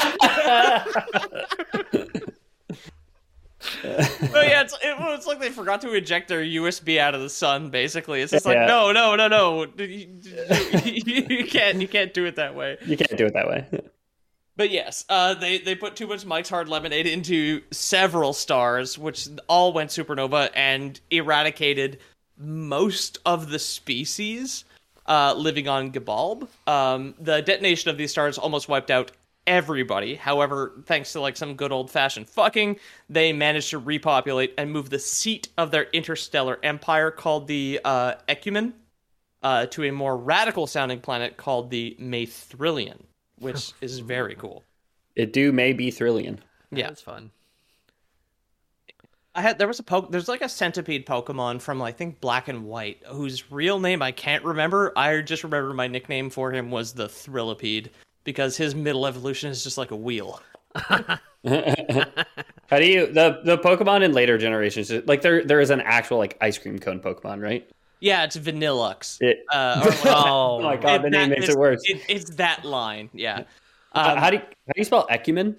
Oh yeah, it's, it, well, it's like they forgot to eject their U S B out of the sun. Basically, it's just like Yeah. no, no, no, no. You, you, you can't, you can't do it that way. You can't do it that way. But yes, uh, they they put too much Mike's Hard Lemonade into several stars, which all went supernova and eradicated most of the species uh, living on Gabalb. Um, the detonation of these stars almost wiped out everybody. However, thanks to like some good old-fashioned fucking, they managed to repopulate and move the seat of their interstellar empire called the uh, Ecumen uh, to a more radical-sounding planet called the Maithrillion, which is very cool. It do may be thrillion. Yeah, That's fun. I had there was a po- there's like a centipede Pokemon from I think Black and White whose real name I can't remember. I just remember my nickname for him was the Thrillipede because his middle evolution is just like a wheel. How do you the the Pokemon in later generations like there there is an actual like ice cream cone Pokemon, right? Yeah, it's Vanillux. It, Uh, or like oh my god, the name that- makes it's, it worse. It, it's that line, yeah. Uh, Um, how do you, how do you spell Ecumen?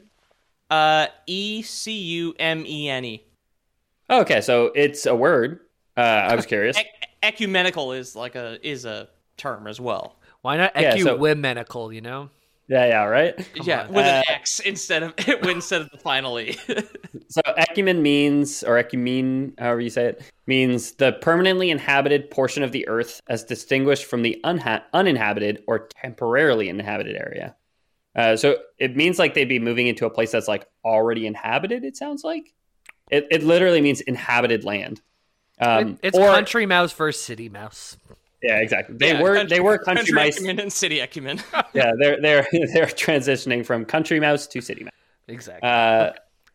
uh, E C U M E N E. Oh, okay, so it's a word. Uh, I was curious. Ec- ecumenical is like a is a term as well. Why not Yeah, so- ecumenical, you know? Yeah, yeah, right. yeah, on. with an Uh, X instead of instead of the final E. So ecumen means, or ecumene, however you say it, means the permanently inhabited portion of the earth as distinguished from the unha- uninhabited or temporarily inhabited area. Uh, so it means like they'd be moving into a place that's like already inhabited, it sounds like. It, it literally means inhabited land. Um, it's or, country mouse versus city mouse. Yeah, exactly. They Yeah, were country- they were country, mice. Ecumen and city Ecumen. Yeah, they're they're they're transitioning from country mouse to city mouse. Exactly. Uh,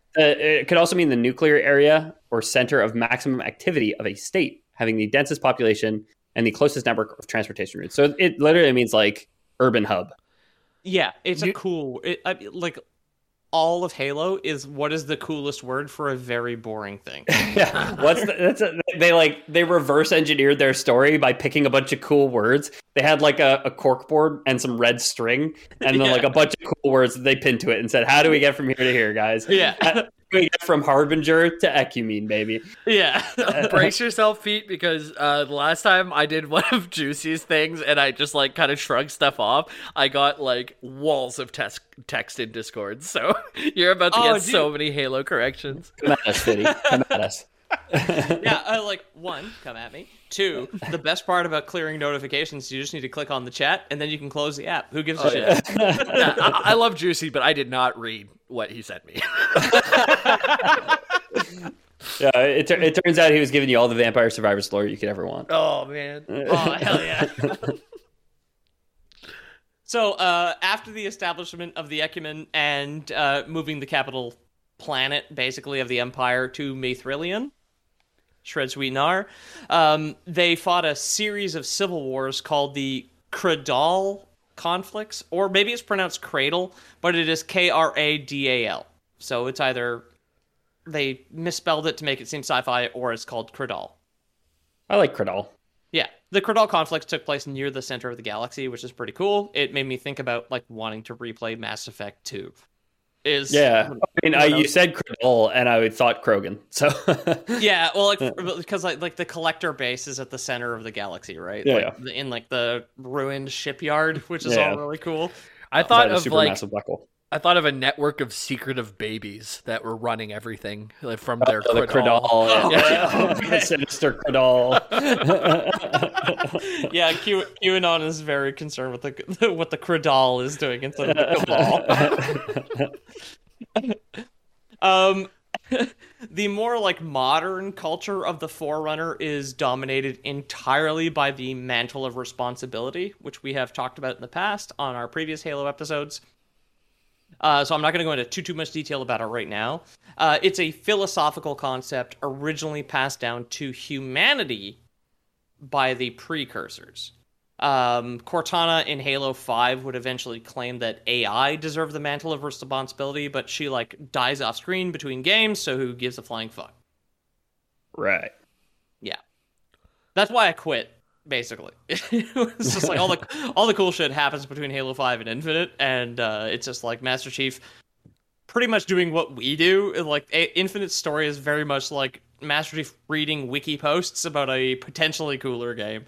it could also mean the nuclear area or center of maximum activity of a state, having the densest population and the closest network of transportation routes. So it literally means like urban hub. Yeah, it's a You- cool. It, I, like all of Halo is what is the coolest word for a very boring thing. Yeah, what's the, that's a, they like they reverse engineered their story by picking a bunch of cool words. They had like a, a cork board and some red string, and then Yeah. like a bunch of cool words that they pinned to it and said, "How do we get from here to here, guys? Yeah. How do we get from Harbinger to Ecumene, baby?" Yeah, Brace yourself, feet, because uh, the last time I did one of Juicy's things and I just like kind of shrugged stuff off, I got like walls of tes- text in Discord. So you're about to Oh, get so dude. many Halo corrections. Come at us, Fitty. Come at us. yeah. Uh, like one, come at me. Two, the best part about clearing notifications, you just need to click on the chat and then you can close the app. Who gives a shit? Yeah, I-, I love Juicy, but I did not read what he sent me. Yeah, it, tur- it turns out he was giving you all the Vampire Survivors lore you could ever want. Oh man. Oh hell yeah! So uh, after the establishment of the Ecumen and uh, moving the capital planet, basically of the Empire, to Maithrillion, Shred Sweet Nar, um, they fought a series of civil wars called the Cradal conflicts, or maybe it's pronounced Cradle, but it is K R A D A L. So it's either they misspelled it to make it seem sci-fi, or it's called Cradal. I like Cradal. Yeah, the Cradal conflicts took place near the center of the galaxy, which is pretty cool. It made me think about like wanting to replay Mass Effect two. Is Yeah, I mean, I, you said Cradle, and I would thought Krogan. So yeah, well, like because like like the collector base is at the center of the galaxy, right? Yeah, like, yeah. in like the ruined shipyard, which is Yeah. all really cool. I thought a of super like massive black hole. I thought of a network of secretive babies that were running everything like, from their Oh, the Cradle. Cradle, yeah. the sinister Cradle. Yeah, Q- QAnon is very concerned with the what the Cradle is doing instead of the Cabal. um, the more like modern culture of the Forerunner is dominated entirely by the mantle of responsibility, which we have talked about in the past on our previous Halo episodes. Uh, so I'm not going to go into too too much detail about it right now. Uh, it's a philosophical concept originally passed down to humanity by the precursors. Um, Cortana in Halo five would eventually claim that A I deserved the mantle of responsibility, but she like dies off screen between games, so who gives a flying fuck? Right. Yeah, that's why I quit. Basically, it's just like all the all the cool shit happens between Halo five and Infinite, and uh, it's just like Master Chief pretty much doing what we do. Like a- Infinite's story is very much like Master Chief reading wiki posts about a potentially cooler game.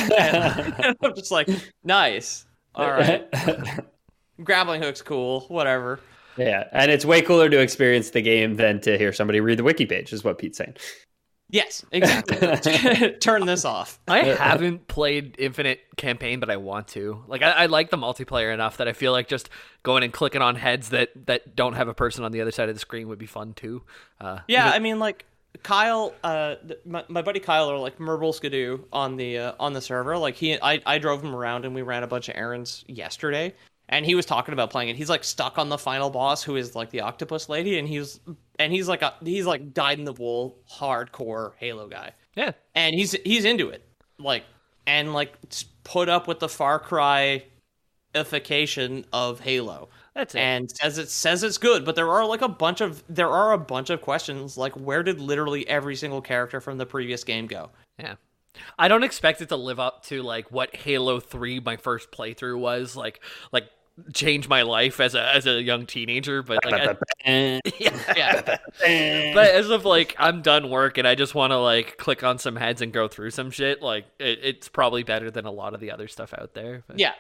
And I'm just like, nice, all right. Grappling hook's cool, whatever. Yeah, and it's way cooler to experience the game than to hear somebody read the wiki page, is what Pete's saying. Yes, exactly. Turn this off. I haven't played Infinite Campaign, but I want to. Like, I, I like the multiplayer enough that I feel like just going and clicking on heads that, that don't have a person on the other side of the screen would be fun too. Uh, Yeah, even- I mean, like Kyle, uh, th- my, my buddy Kyle, or like Merble Skidoo on the uh, on the server. Like he, I, I drove him around and we ran a bunch of errands yesterday, and he was talking about playing it. He's like stuck on the final boss, who is like the octopus lady, and he's and he's like a, he's like dyed in the wool hardcore Halo guy. yeah. And he's he's into it, like, and like put up with the Far Cry ification of Halo. That's it. And says it says it's good, but there are like a bunch of there are a bunch of questions, like where did literally every single character from the previous game go? Yeah. I don't expect it to live up to like what Halo three, my first playthrough was like, like change my life as a as a young teenager. But like, I, Yeah, but as of like, I'm done work and I just want to like click on some heads and go through some shit. Like, it, it's probably better than a lot of the other stuff out there. But, yeah,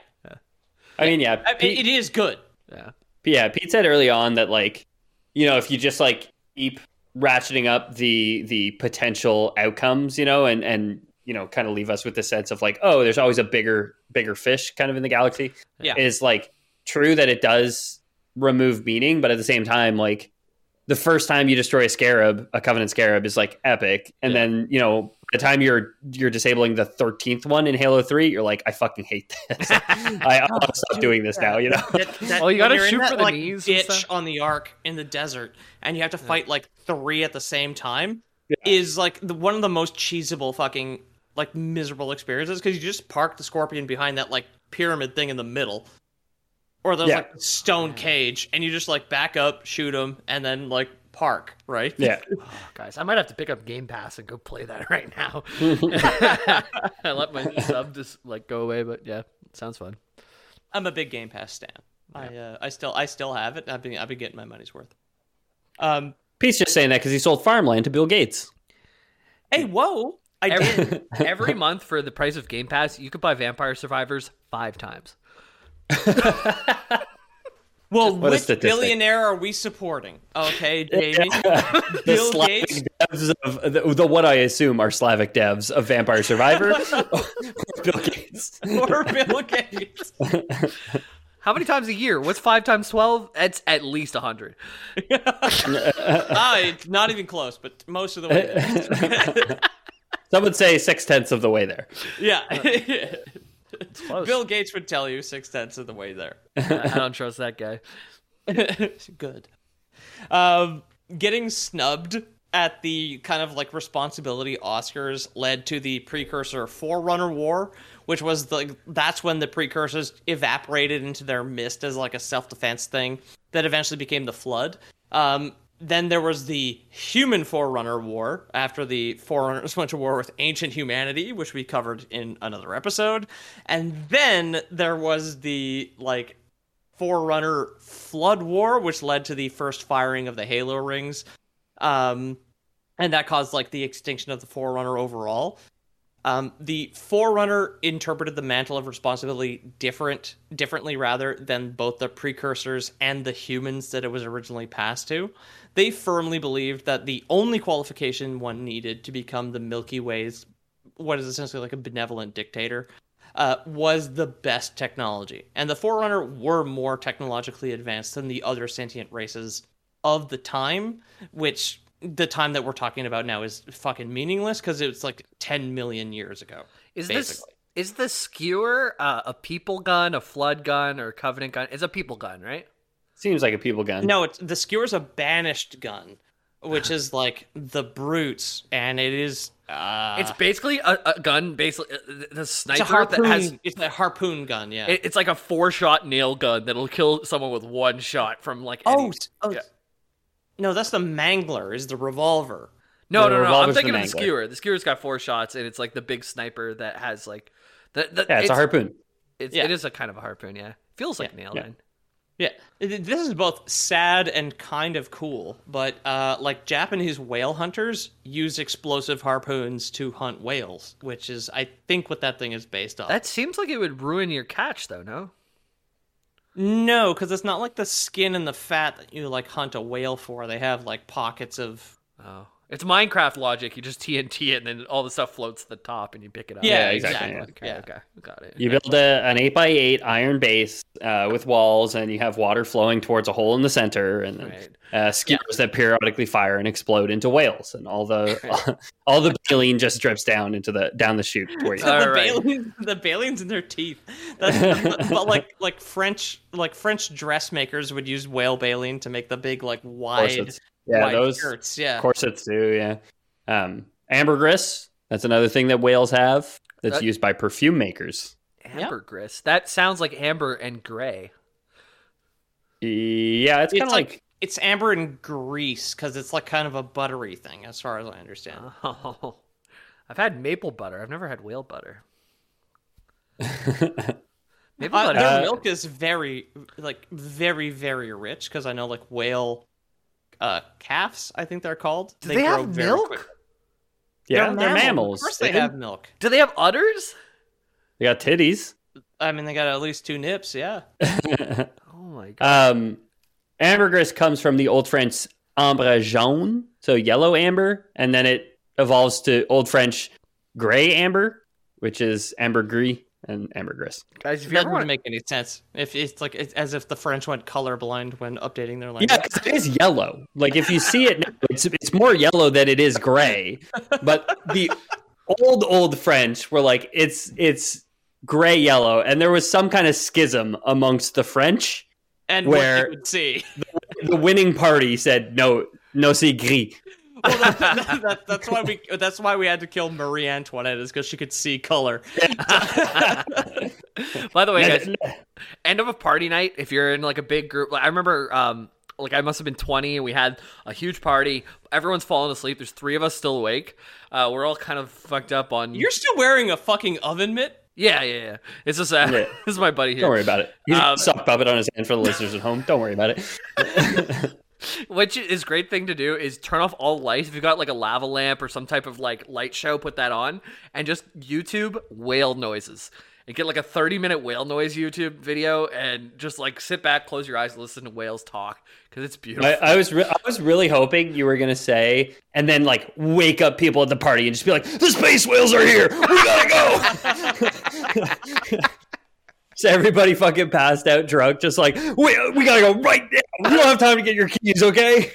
I mean, yeah, I- Pete, it is good. yeah. yeah. Pete said early on that, like, you know, if you just like keep ratcheting up the the potential outcomes, you know, and and you know, kind of leave us with the sense of like, oh, there's always a bigger bigger fish kind of in the galaxy. Yeah. Is like true that it does remove meaning, but at the same time, like the first time you destroy a scarab, a Covenant scarab, is like epic, and Yeah. then you know by the time you're you're disabling the thirteenth one in Halo three, you're like, I fucking hate this. I, I want to stop doing this now. You know. That, that, Oh, you when gotta you're in shoot that, for the like, knees and ditch stuff? on the Ark in the desert, and you have to fight like three at the same time. Is like the, one of the most cheesable fucking like miserable experiences, because you just park the Scorpion behind that like pyramid thing in the middle, or there's Yeah. like stone cage, and you just like back up, shoot them, and then like park, right? Yeah. Oh, guys, I might have to pick up Game Pass and go play that right now. I let my sub just like go away, but yeah, it sounds fun. I'm a big Game Pass stan. I uh, I still I still have it. I've been I've been getting my money's worth. Um. Pete's just saying that because he sold farmland to Bill Gates. Hey, whoa! I did. Every, every month for the price of Game Pass, you could buy Vampire Survivors five times. Well, What a which statistic. billionaire are we supporting? Okay, Jamie. The Bill Slavic Gates? devs of the, the what I assume are Slavic devs of Vampire Survivor, or Bill Gates. Or Bill Gates? How many times a year? What's five times twelve? That's at least a hundred. ah, it's not even close, but most of the way there. Some would say six tenths of the way there. Yeah. Close. Bill Gates would tell you six tenths of the way there. I don't trust that guy. Good. Um, getting snubbed at the kind of like responsibility Oscars led to the precursor Forerunner War, which was the that's when the precursors evaporated into their mist as like a self-defense thing that eventually became the Flood. Um, then there was the Human Forerunner War after the Forerunners went to war with ancient humanity, which we covered in another episode. And then there was the like Forerunner Flood War, which led to the first firing of the Halo rings. Um, and that caused like the extinction of the Forerunner overall. Um, the Forerunner interpreted the mantle of responsibility different, differently rather than both the precursors and the humans that it was originally passed to. They firmly believed that the only qualification one needed to become the Milky Way's, what is essentially like a benevolent dictator, uh, was the best technology. And the Forerunner were more technologically advanced than the other sentient races of the time, which the time that we're talking about now is fucking meaningless because it's like ten million years ago. Is basically. this is the skewer uh, a people gun, a flood gun, or a covenant gun? It's a people gun, right? Seems like a people gun. No, it's, the skewer's a banished gun, which is like the brutes, and it is. Uh, It's basically a, a gun, basically uh, the sniper it's a harpoon. that has. It's a harpoon gun. Yeah. It, it's like a four-shot nail gun that'll kill someone with one shot from like. Any, oh, oh yeah. No, that's the Mangler. Is the revolver? No, The no, no. I'm revolver's thinking the of the Mangler. skewer. The skewer's got four shots, and it's like the big sniper that has like. The, the, Yeah, it's, a harpoon. It's, Yeah. It is a kind of a harpoon. Yeah, feels like Yeah. nail Yeah. gun. Yeah, It- this is both sad and kind of cool, but uh, like Japanese whale hunters use explosive harpoons to hunt whales, which is, I think, what that thing is based on. That seems like it would ruin your catch, though. No. No, because it's not like the skin and the fat that you like hunt a whale for. They have like pockets of. Oh, it's Minecraft logic. You just T N T it, and then all the stuff floats to the top, and you pick it up. Yeah, exactly, exactly. Okay, Yeah. okay, got it. You build a, an eight by eight iron base uh, with walls, and you have water flowing towards a hole in the center, and then Right. uh, skewers that periodically fire and explode into whales, and all the all the baleen just drips down into the down the chute for you. All the right. baleens, the baleens in their teeth. That's, but like like French like French dressmakers would use whale baleen to make the big like wide Corsets. Yeah, wide those skirts. Yeah, corsets too. Yeah, um, ambergris. That's another thing that whales have. That's That- used by perfume makers. Ambergris. That sounds like amber and gray. Yeah, it's kind it's of like, like it's amber and grease because it's like kind of a buttery thing, as far as I understand. Oh, I've had maple butter. I've never had whale butter. Maple Uh, butter. their Uh, milk is very, like, very, very rich because I know, like, whale uh, calves, I think they're called. Do they have very milk? quick. yeah, they're, mammals. Of course, they do. have milk. Do they have udders? They got titties. I mean, they got at least two nips. Yeah. Oh my god. Um, ambergris comes from the Old French ambre jaune, so yellow amber, and then it evolves to Old French gray amber, which is ambergris and ambergris. Guys, if you That ever wouldn't want make any sense. If it's like it's as if the French went colorblind when updating their language. Yeah, because it is yellow. Like if you see it, now, it's it's more yellow than it is gray. But the old old French were like it's it's gray yellow, and there was some kind of schism amongst the French. and where- what you would see. The winning party said no, no, c'est gris. Well, that, that, that, that's why we that's why we had to kill Marie Antoinette, is because she could see color. By the way, guys, end of a party night, if you're in like a big group, like, I remember um like I must have been twenty and we had a huge party. Everyone's falling asleep. There's three of us still awake. Uh, we're all kind of fucked up on. You're still wearing a fucking oven mitt? Yeah, yeah, yeah. It's just uh, Yeah. this is my buddy here. Don't worry about it. He's Um, a sock puppet on his hand for the listeners at home. Don't worry about it. Which is a great thing to do is turn off all lights. If you've got like a lava lamp or some type of like light show, put that on and just YouTube whale noises. And get like a thirty minute whale noise YouTube video and just like sit back, close your eyes, and listen to whales talk because it's beautiful. I, I was re- I was really hoping you were gonna say, and then like wake up people at the party and just be like, "The space whales are here. We gotta go." So everybody fucking passed out drunk, just like we we gotta go right now. We don't have time to get your keys, okay?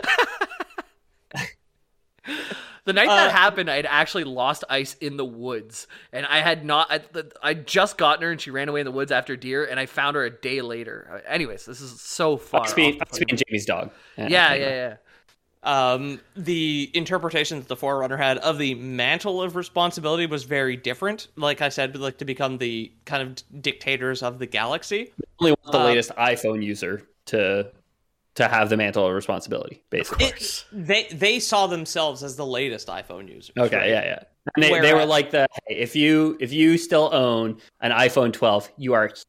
The night that Uh, happened, I had actually lost Ice in the woods, and I had not. I I'd just gotten her, and she ran away in the woods after deer, and I found her a day later. Uh, Anyways, this is so far. Ice off being, the Ice being Jamie's dog. Yeah, yeah, yeah. Um, the interpretation that the Forerunner had of the mantle of responsibility was very different. Like I said, like to become the kind of dictators of the galaxy. Only want the Uh, latest iPhone user to to have the mantle of responsibility, basically. It, they they saw themselves as the latest iPhone users. Okay, right? yeah, yeah. And they, they were Whereas- like the hey, if you if you still own an iPhone twelve, you are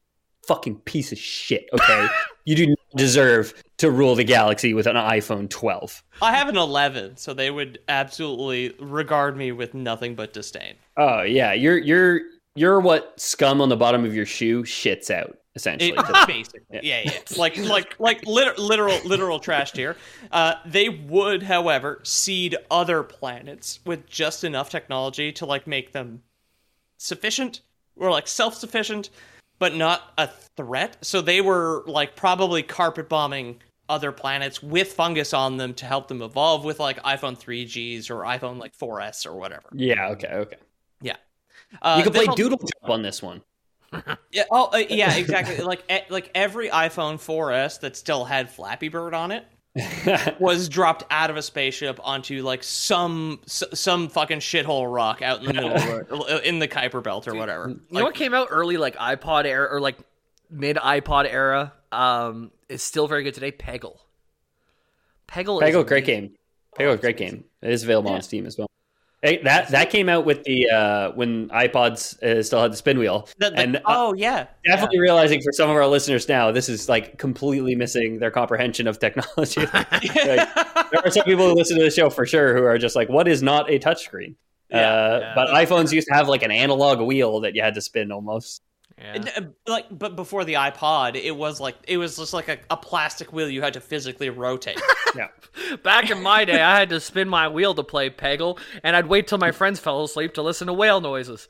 fucking piece of shit, okay? You do not deserve to rule the galaxy with an iPhone twelve. I have an eleven, so they would absolutely regard me with nothing but disdain. Oh yeah, you're you're you're what scum on the bottom of your shoe shits out, essentially. It, basically, yeah, yeah, yeah. like like like liter- literal literal trash tier. Uh, they would, however, seed other planets with just enough technology to like make them sufficient or like self-sufficient, but not a threat. So they were like probably carpet bombing other planets with fungus on them to help them evolve with like iPhone three Gs or iPhone like four S or whatever. Yeah. Okay. Okay. Yeah. Uh, you can play all- Doodle Jump on this one. Yeah. Oh, uh, yeah. Exactly. like, e- like every iPhone four S that still had Flappy Bird on it was dropped out of a spaceship onto like some s- some fucking shithole rock out in the middle of the, in the Kuiper Belt or whatever. You know what came out early, like iPod era or like mid iPod era? Um, is still very good today. Peggle. Peggle. Peggle, is great amazing. game. Peggle, Oh, great it's game. It is available on Steam as well. Hey, that that came out with the uh, when iPods uh, still had the spin wheel, The- the- and uh, oh yeah, definitely realizing for some of our listeners now, this is like completely missing their comprehension of technology. Like, there are some people who listen to the show for sure who are just like, "What is not a touchscreen?" Yeah, uh, yeah. But iPhones used to have like an analog wheel that you had to spin almost. Yeah. And, uh, like, but before the iPod, it was like it was just like a, a plastic wheel you had to physically rotate. Yeah. Back in my day, I had to spin my wheel to play Peggle, and I'd wait till my friends fell asleep to listen to whale noises.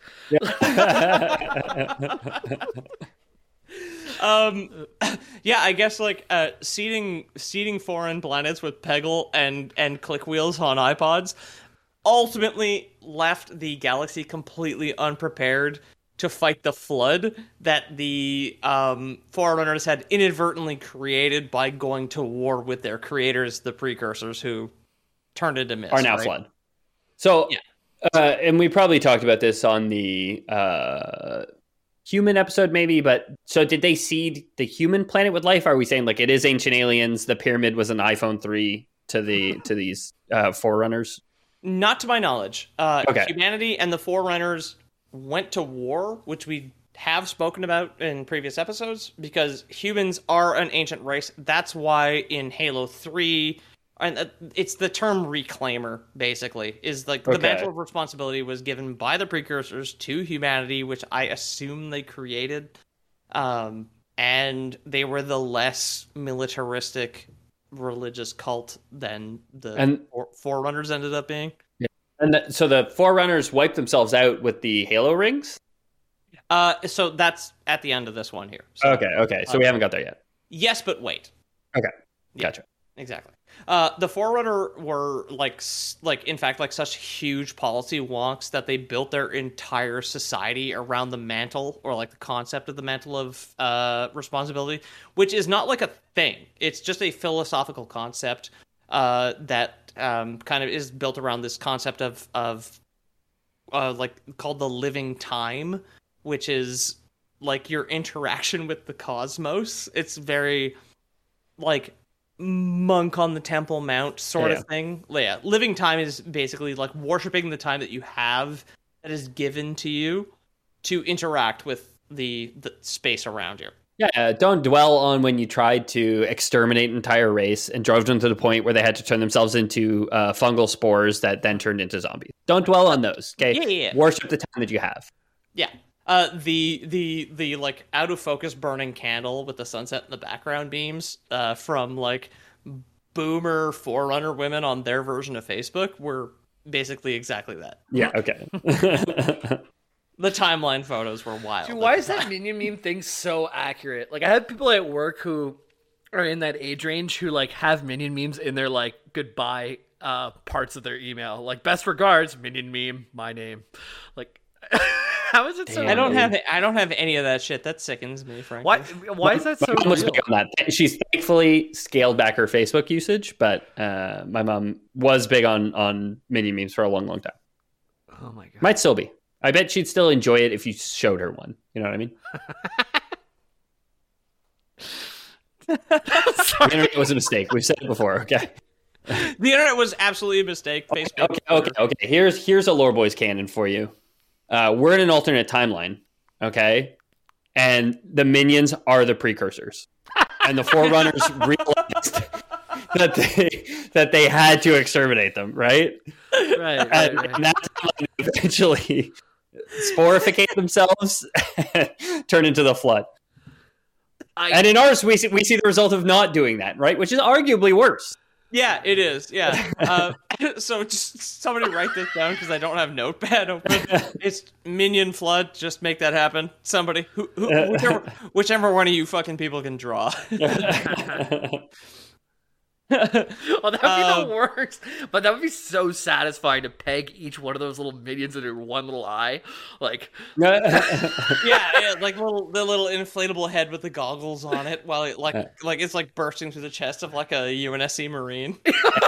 um, yeah, I guess like uh, seeding seeding foreign planets with Peggle and and click wheels on iPods ultimately left the galaxy completely unprepared to fight the flood that the um, Forerunners had inadvertently created by going to war with their creators, the precursors, who turned into mist. Are now right? flood. So, Yeah. uh, and we probably talked about this on the uh, human episode, maybe. But so, did they seed the human planet with life? Are we saying like it is ancient aliens? The pyramid was an iPhone three to the to these uh, Forerunners. Not to my knowledge. Uh, Okay. Humanity and the Forerunners went to war, which we have spoken about in previous episodes, because humans are an ancient race. That's why in Halo three, and it's the term reclaimer, basically, is like the Okay. mantle of responsibility was given by the precursors to humanity, which I assume they created. Um, and they were the less militaristic religious cult than the And- Fore- Forerunners ended up being. And the, so the Forerunners wiped themselves out with the Halo rings. Uh, so that's at the end of this one here. So, Okay, okay. So we haven't got there yet. yes, but wait. Okay, Yeah. gotcha. Exactly. Uh, the Forerunner were like, s- like in fact, like such huge policy wonks that they built their entire society around the mantle, or like the concept of the mantle of uh, responsibility, which is not like a thing. It's just a philosophical concept uh, that um, kind of is built around this concept of of uh, like called the living time, which is like your interaction with the cosmos. It's very like monk on the Temple Mount sort Yeah. of thing. Yeah, living time is basically like worshiping the time that you have that is given to you to interact with the the space around you. Yeah, uh, don't dwell on when you tried to exterminate an entire race and drove them to the point where they had to turn themselves into uh, fungal spores that then turned into zombies. Don't dwell on those, okay? Yeah, yeah, yeah. Worship the time that you have. Yeah. Uh, the the the like out of focus burning candle with the sunset in the background beams uh, from like boomer Forerunner women on their version of Facebook were basically exactly that. Yeah, okay. The timeline photos were wild. Dude, why is that minion meme thing so accurate? Like, I have people at work who are in that age range who like have minion memes in their like goodbye uh, parts of their email. Like, best regards, minion meme, my name. Like, how is it so? I don't Damn. have I don't have any of that shit. That sickens me, frankly. Why? Why is that so? My mom was real? big on that. She's thankfully scaled back her Facebook usage, but uh, my mom was big on on mini memes for a long, long time. Oh my god! Might still be. I bet she'd still enjoy it if you showed her one. You know what I mean? The internet was a mistake. We've said it before. Okay. The internet was absolutely a mistake. Facebook. Okay. Okay. Okay. Here's here's a Lore Boys canon for you. Uh, we're in an alternate timeline. Okay. and the minions are the precursors, and the Forerunners realized that they that they had to exterminate them, right? Right, right, and, right. and that's how they eventually sporificate themselves and turn into the flood. I, And in ours, we see, we see the result of not doing that, right? Which is arguably worse. Yeah, it is. Yeah. Uh, so just somebody write this down because I don't have Notepad open. It's Minion Flood. Just make that happen. Somebody, who, who whichever, whichever one of you fucking people can draw. Oh, that would be Um, the worst. But that would be so satisfying to peg each one of those little minions into one little eye. Like, yeah, yeah, like little the little inflatable head with the goggles on it, while it like like it's like bursting through the chest of like a U N S C Marine.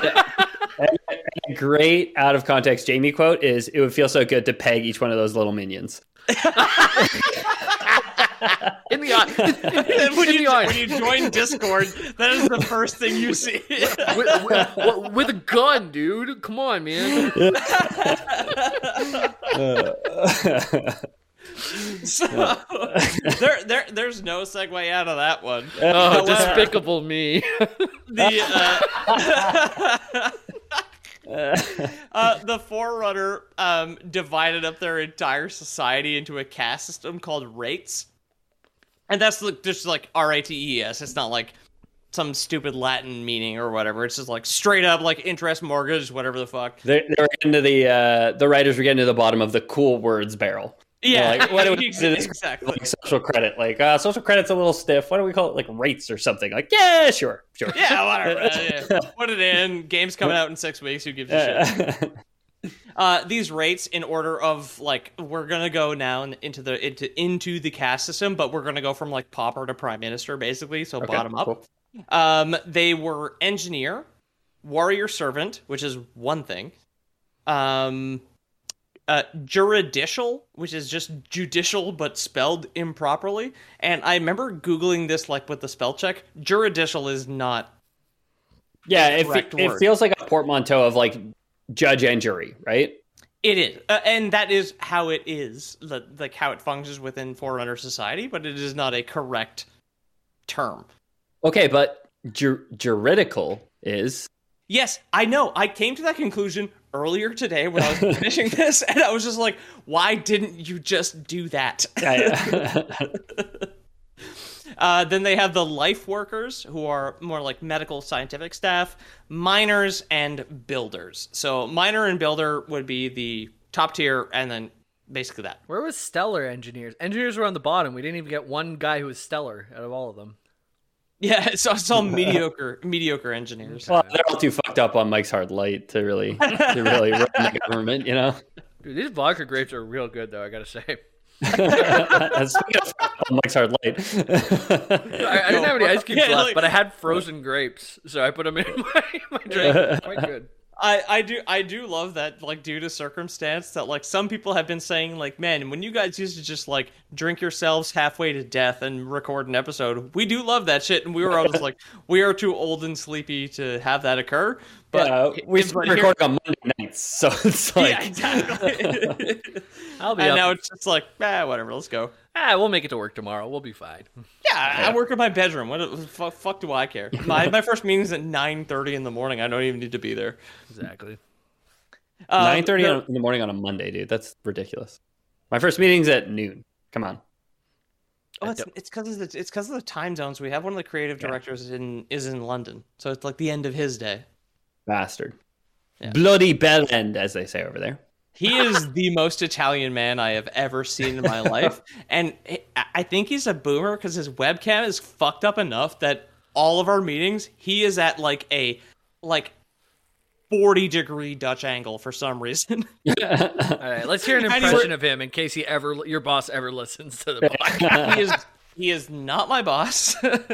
A great out of context Jamie quote is, "It would feel so good to peg each one of those little minions." in the eye. And when in you the eye. when you join Discord, that is the first thing you see. with, with, with a gun, dude. Come on, man. So there, there, there's no segue out of that one. Oh, However, despicable me. the uh, uh, the Forerunner um, divided up their entire society into a caste system called rates, and that's like, just like R A T E S. It's not like some stupid Latin meaning or whatever. It's just like straight up like interest, mortgage, whatever the fuck. They, they were into the uh, the writers were getting to the bottom of the cool words barrel. Yeah, Like, what do we ex- do this? exactly. Like social credit, like uh, social credit's a little stiff. What do we call it? Like rates or something? Like yeah, sure, sure. Yeah, whatever. Uh, yeah. Put it in. Game's coming out in six weeks. Who gives a shit? Uh, these rates, in order of like, we're gonna go now into the into into the caste system, but we're gonna go from like pauper to prime minister, basically. So Okay, bottom up. cool. Um, they were engineer, warrior servant, which is one thing. Um, uh, juridical, which is just judicial but spelled improperly. And I remember googling this like with the spell check. Juridical is not. Yeah, it, correct fe- it word. feels like a portmanteau of like judge and jury, right? It is, uh, and that is how it is, the, like how it functions within Forerunner society. But it is not a correct term. Okay, but jur- juridical is Yes, I know. I came to that conclusion earlier today when I was finishing this, and I was just like, why didn't you just do that? uh, then they have the life workers, who are more like medical scientific staff, miners, and builders. So miner and builder would be the top tier, and then basically that. Where was stellar engineers? Engineers were on the bottom. We didn't even get one guy who was stellar out of all of them. Yeah, it's all, it's all mediocre, mediocre engineers. well, they're all too fucked up on Mike's Hard Light to really to really run the government, you know. Dude, these vodka grapes are real good, though, I gotta say. Speaking of on Mike's Hard Light, I, I didn't have any ice cubes Yeah, left, like- but I had frozen grapes, so I put them in my, my drink. Quite good. I, I do I do love that, like, due to circumstance, that like some people have been saying, like, man, when you guys used to just like drink yourselves halfway to death and record an episode, we do love that shit, and we were all just like, we are too old and sleepy to have that occur. But yeah, we but started here- recording on Monday nights, so it's like yeah, exactly. I'll be And up. now it's just like, ah, whatever, let's go. Ah, we'll make it to work tomorrow. We'll be fine. Yeah, I work in my bedroom. What the fuck, fuck do I care? My my first meeting's at nine thirty in the morning. I don't even need to be there. Exactly. Um, nine thirty the- in the morning on a Monday, dude. That's ridiculous. My first meeting's at noon. Come on. Oh, it's it's because of the it's because of the time zones. We have one of the creative directors in is in London, so it's like the end of his day. Bastard. Yeah. Bloody bell end, as they say over there. He is the most Italian man I have ever seen in my life, and I- I think he's a boomer because his webcam is fucked up enough that all of our meetings he is at like a like forty degree Dutch angle for some reason. All right, let's hear an And he's- impression of him in case he ever, your boss ever listens to the podcast. he is he is not my boss.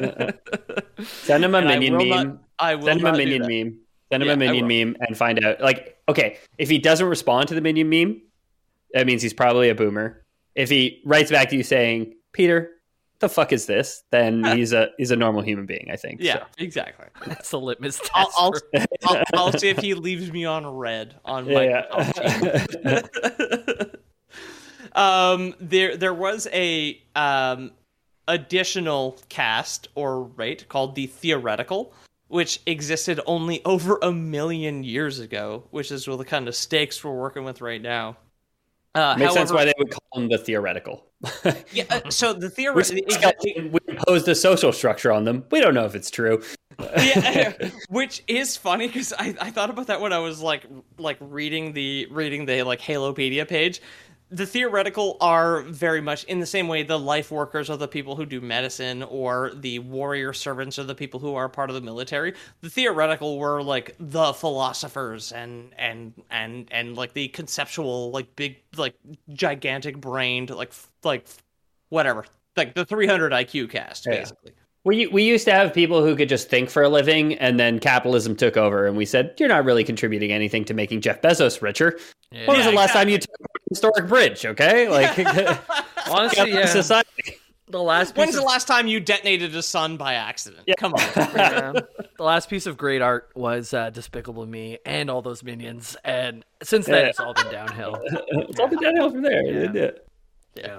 Send him a And I minion will meme. not- I will Send him a not do minion that. meme. Send him Yeah, a I minion will. meme and find out. Like, okay, if he doesn't respond to the minion meme, that means he's probably a boomer. If he writes back to you saying, "Peter, the fuck is this?" then he's a he's a normal human being, I think. Yeah, So, exactly. That's the litmus test. I'll, I'll, for- I'll, I'll see if he leaves me on red on yeah. Microsoft Teams. um, there there was a um additional cast or rate called the Theoretical, which existed only over a million years ago, which is the kind of stakes we're working with right now. Uh, Makes however, sense why they would call them the Theoretical. yeah, uh, so the we, Theoretical... we imposed a social structure on them. We don't know if it's true. Yeah, which is funny because I, I thought about that when I was like like reading the reading the like Halopedia page. The Theoretical are very much in the same way the life workers are the people who do medicine, or the warrior servants are the people who are part of the military. The Theoretical were like the philosophers and and and and like the conceptual, like big, like gigantic brained, like like whatever, like the three hundred I Q cast, Yeah. basically. We we used to have people who could just think for a living, and then capitalism took over, and we said, you're not really contributing anything to making Jeff Bezos richer. Yeah. When was Yeah, the last exactly. time you took a historic bridge, okay? Like, Honestly, yeah. society. The last piece When's of, the last time you detonated a sun by accident? Yeah. Come on. yeah, the last piece of great art was uh, Despicable Me and all those minions, and since then Yeah. it's all been downhill. It's all been downhill from there. Yeah. isn't it? Yeah.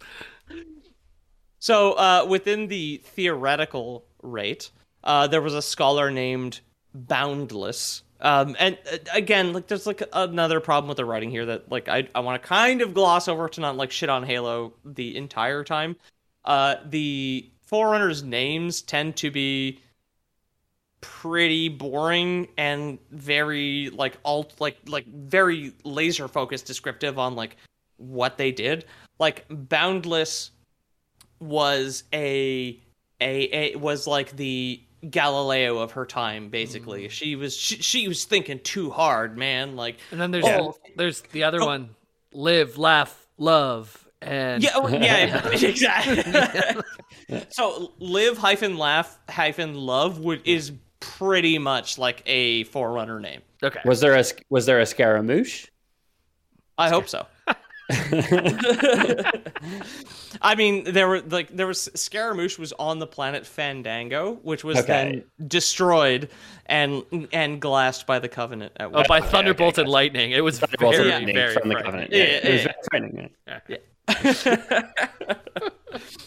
So uh, within the Theoretical rate, uh, there was a scholar named Boundless. Um, and uh, again, like there's like another problem with the writing here that like I, I want to kind of gloss over to not like shit on Halo the entire time. Uh, the Forerunners' names tend to be pretty boring and very like alt like like very laser focused descriptive on like what they did. Like Boundless was a a, a was like the Galileo of her time, basically. Mm. She was she, she was thinking too hard, man. Like, And then there's oh, there's the other Oh. one, live, laugh, love, and yeah, oh, yeah, exactly. So, live hyphen laugh hyphen love would is pretty much like a Forerunner name. okay. Was there a was there a Scaramouche? I hope so. I mean, there were like there was Scaramouche was on the planet Fandango, which was Okay. then destroyed and and glassed by the Covenant at Oh, one by Okay, Thunderbolts okay, and lightning. It was Thunderbolts very, and lightning very from the frightening. Covenant. Yeah, Yeah, yeah, it was yeah. very frightening.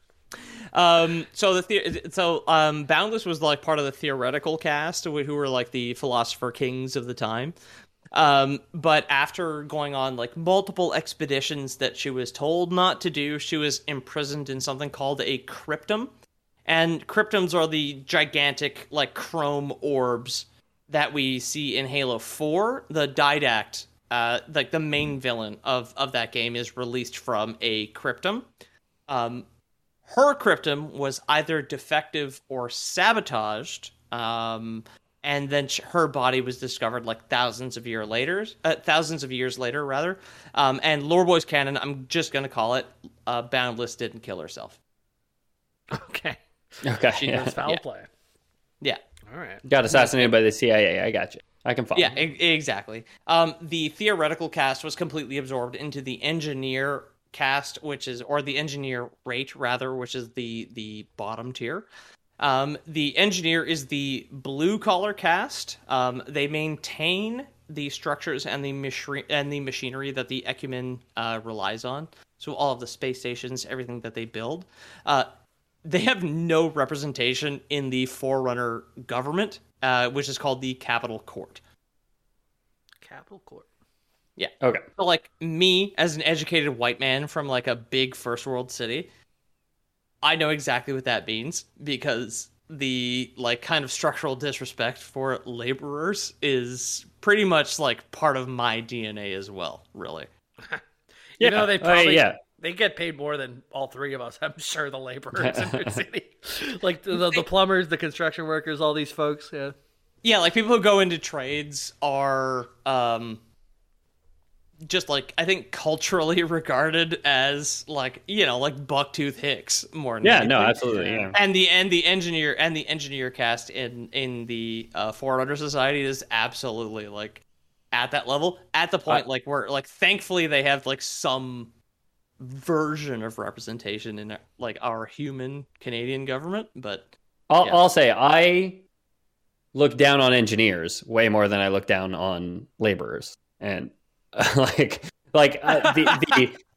Um, so the, the so um, Boundless was like part of the Theoretical cast, who who were like the philosopher kings of the time. Um, but after going on like multiple expeditions that she was told not to do, she was imprisoned in something called a cryptum. And cryptums are the gigantic like chrome orbs that we see in Halo four. The Didact, uh, like the main villain of, of that game, is released from a cryptum. Um, her cryptum was either defective or sabotaged. Um, and then sh- her body was discovered like thousands of year later, uh, thousands of years later, rather. Um, and Lore Boys canon, I'm just gonna call it, uh, Boundless didn't kill herself. Okay. Okay, She yeah. was foul Yeah. play. Yeah. All right. Got assassinated by the C I A. I got you. I can follow. Yeah, e- exactly. Um, the Theoretical cast was completely absorbed into the Engineer cast, which is, or the Engineer rate rather, which is the the bottom tier. Um, the Engineer is the blue collar cast. Um, they maintain the structures and the machinery and the machinery that the Ecumen uh, relies on. So all of the space stations, everything that they build. Uh, they have no representation in the Forerunner government, uh, which is called the Capital Court. Capital Court. Yeah. Okay. So, like, me, as an educated white man from, like, a big first world city, I know exactly what that means, because the, like, kind of structural disrespect for laborers is pretty much, like, part of my D N A as well, really. You know, they Oh, probably yeah. they get paid more than all three of us, I'm sure, the laborers in their city. Like the, the, the plumbers, the construction workers, all these folks. Yeah. Yeah, like, people who go into trades are, um... just like I think culturally regarded as like, you know, like Bucktooth Hicks more than Yeah, anything. no, absolutely. Yeah. And the and the engineer and the engineer cast in in the uh, Forerunner Society is absolutely like at that level, at the point Uh, like where like thankfully they have like some version of representation in like our human Canadian government, but I'll, yeah. I'll say I look down on engineers way more than I look down on laborers, and like like uh, the, the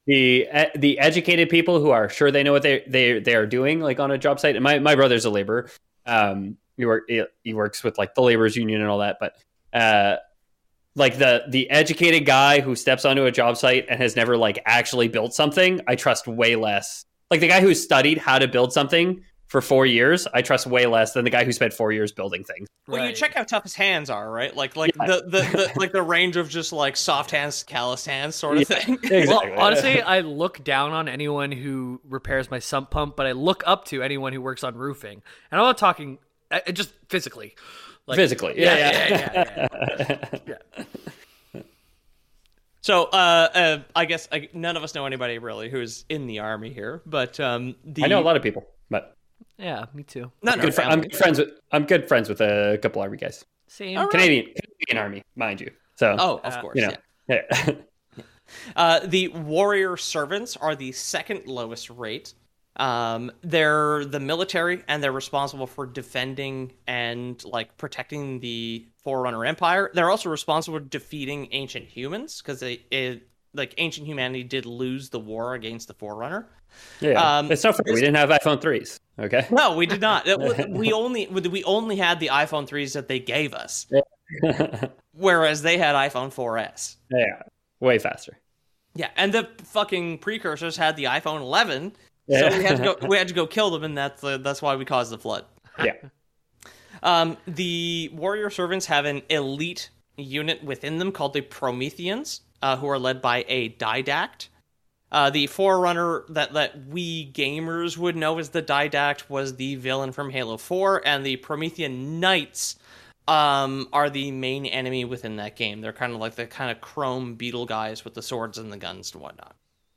the the educated people who are sure they know what they they they are doing, like on a job site. And my, my brother's a laborer. Um, he work he works with like the laborers union and all that. But uh, like the the educated guy who steps onto a job site and has never like actually built something, I trust way less. Like the guy who studied how to build something for four years, I trust way less than the guy who spent four years building things. Well, Right. you check how tough his hands are, right? Like, like Yeah. the, the, the like the range of just like soft hands, calloused hands, sort of Yeah. thing. Exactly. Well, honestly, I look down on anyone who repairs my sump pump, but I look up to anyone who works on roofing. And I'm not talking uh, just physically. Like, Physically, Yeah, yeah, yeah, yeah. yeah, yeah. Yeah. So, uh, uh, I guess I, none of us know anybody really who's in the army here, but um, the I know a lot of people, but Yeah, me too. Not in our good fr- I'm family. good friends with I'm good friends with a couple army guys. Same. All right. Canadian Canadian army, mind you. So Oh, of Uh, course. you know, Yeah. yeah. Uh, the warrior servants are the second lowest rate. Um, they're the military, and they're responsible for defending and like protecting the Forerunner Empire. They're also responsible for defeating ancient humans because they it, like ancient humanity did lose the war against the Forerunner. yeah. Um, it's so fair. We didn't have iPhone threes. Okay. No, we did not. It- we only we only had the iPhone threes that they gave us, whereas they had iPhone four S. Yeah. Way faster. Yeah, and the fucking precursors had the iPhone eleven, Yeah. so we had to go. We had to go kill them, and that's uh, that's why we caused the flood. Yeah. Um, the warrior servants have an elite unit within them called the Prometheans, uh, who are led by a Didact. Uh, the Forerunner that, that we gamers would know as the Didact was the villain from Halo four, and the Promethean Knights um, are the main enemy within that game. They're kind of like the kind of chrome beetle guys with the swords and the guns and whatnot.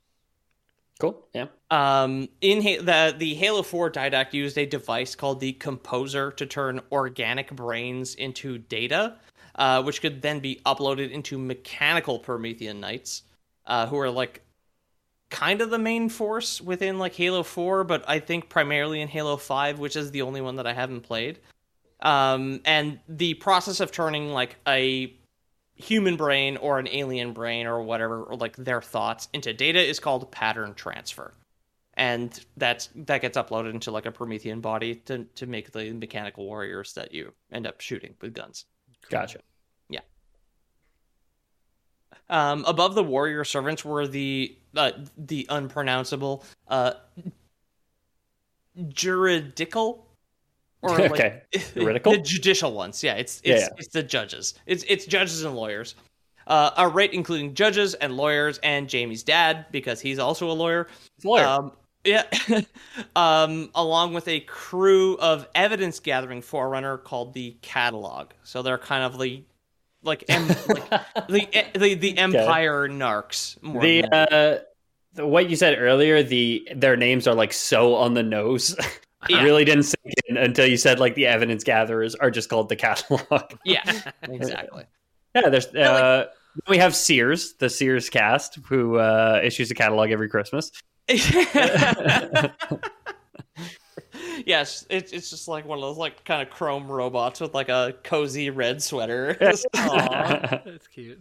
Cool. Yeah. Um, in ha- the the Halo four Didact used a device called the Composer to turn organic brains into data, uh, which could then be uploaded into mechanical Promethean Knights, uh, who are like kind of the main force within like Halo four, but I think primarily in Halo five, which is the only one that I haven't played. Um, and the process of turning like a human brain or an alien brain or whatever, or like their thoughts into data is called pattern transfer. And that's that gets uploaded into like a Promethean body to, to make the mechanical warriors that you end up shooting with guns. Gotcha. Yeah. Um, above the warrior servants were the uh, the unpronounceable uh, juridical or like, Okay. Juridical? the judicial ones. Yeah, it's it's Yeah, yeah. it's the judges. It's it's judges and lawyers. Uh, a rate including judges and lawyers and Jamie's dad because he's also a lawyer. It's a lawyer. Um, yeah, um, along with a crew of evidence gathering Forerunner called the Catalog. So they're kind of the like, em- like the, the the Empire narcs. More the than- uh the, what you said earlier, the their names are like so on the nose. Yeah. I really didn't sink in until you said like the evidence gatherers are just called the catalog. yeah, exactly. Yeah, there's uh we have Sears, the Sears cast, who uh issues a catalog every Christmas. Yes, it's it's just like one of those like kind of chrome robots with like a cozy red sweater. Aw, that's cute.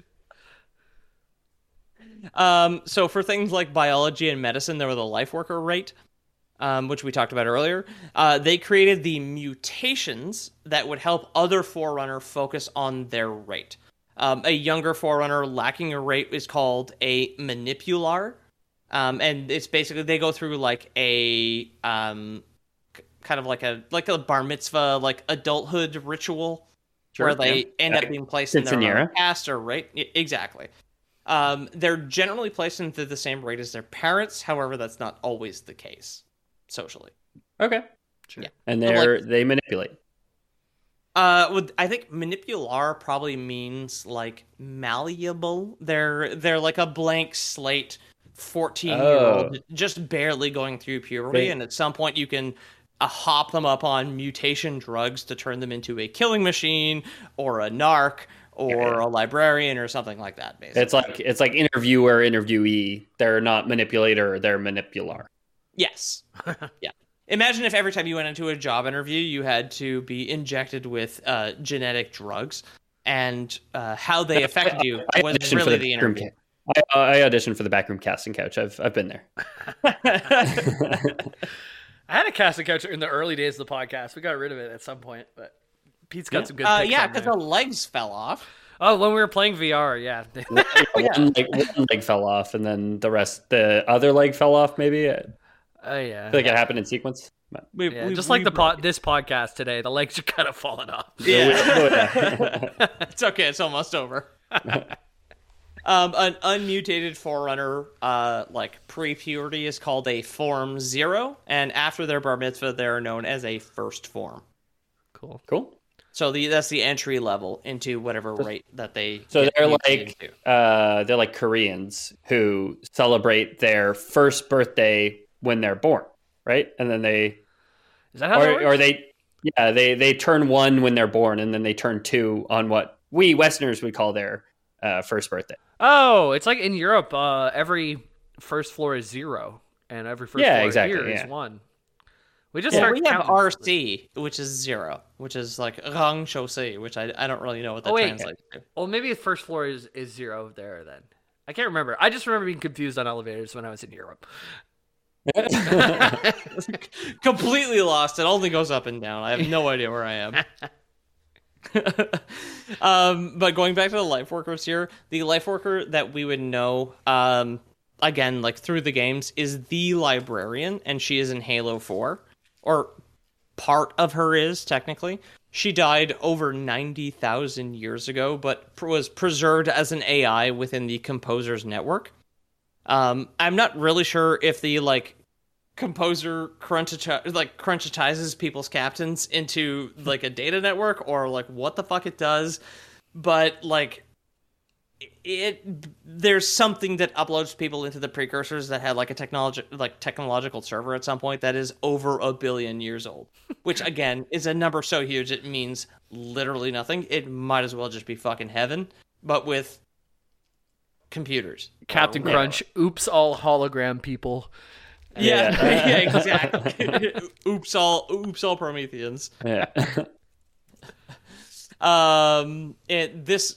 Um, so for things like biology and medicine, there were the life worker rate, um, which we talked about earlier. Uh, they created the mutations that would help other Forerunner focus on their rate. Um, a younger Forerunner lacking a rate is called a manipular. Um, and it's basically, they go through like a, um, k- kind of like a, like a bar mitzvah, like adulthood ritual Sure, where they yeah. end Like up being placed in their quinceañera. own caste or rate. Y- Exactly. Um, they're generally placed into the same rate as their parents. However, that's not always the case socially. Okay. Yeah. And But, they're like- they manipulate. Uh, would I think manipular probably means like malleable. They're they're like a blank slate, fourteen year old, just barely going through puberty, They- and at some point you can uh, hop them up on mutation drugs to turn them into a killing machine or a narc or Yeah. a librarian or something like that. Basically, It's like it's like interviewer, interviewee. They're not manipulator, they're manipular. yes, yeah. Imagine if every time you went into a job interview, you had to be injected with uh, genetic drugs, and uh, how they affected you I was auditioned for really the the Dream interview. Ca- I, I auditioned for the backroom casting couch. I've I've been there. I had a casting couch in the early days of the podcast. We got rid of it at some point, but Pete's got Yeah. some good Uh, picks yeah, on because there. the legs fell off. Oh, when we were playing V R, yeah. One, leg, one leg fell off, and then the rest, the other leg fell off. Maybe I Oh yeah. feel like it happened in sequence. But- We, Yeah, we- just we like the broke pod, this podcast today, the legs are kind of falling off. Yeah. It's okay. It's almost over. um, an unmutated Forerunner, uh, like pre-puberty, is called a Form Zero, and after their bar mitzvah, they're known as a First Form. Cool. Cool. So the that's the entry level into whatever rate that they. So get they're mutated like to. uh, they're like Koreans who celebrate their first birthday when they're born, right? And then they Is that how that or, works? or they yeah they they turn one when they're born, and then they turn two on what we Westerners would call their uh, first birthday. Oh, it's like in Europe, uh, every first floor is zero, and every first Yeah, floor exactly, here yeah. is one. We just Yeah, start we have counting. R C, which is zero, which is like Rang Chaussee, which I, I don't really know what that Oh, wait. translates to. Well, maybe the first floor is, is zero there then. I can't remember. I just remember being confused on elevators when I was in Europe. Completely lost. It only goes up and down. I have no idea where I am. um, but going back to the life workers here, the life worker that we would know, um, again, like through the games, is the librarian, and she is in Halo four, or part of her is technically. She died over ninety thousand years ago, but pr- was preserved as an A I within the Composer's network. Um, I'm not really sure if the like composer crunchati- like crunchitizes people's captains into like a data network or like what the fuck it does, but like it there's something that uploads people into the precursors that had like a technology like technological server at some point that is over a billion years old, which again is a number so huge it means literally nothing. It might as well just be fucking heaven, but with computers. Captain Crunch, oops, all hologram people. Yeah, Yeah. yeah, exactly. oops all oops all Prometheans. Yeah. Um, it, this,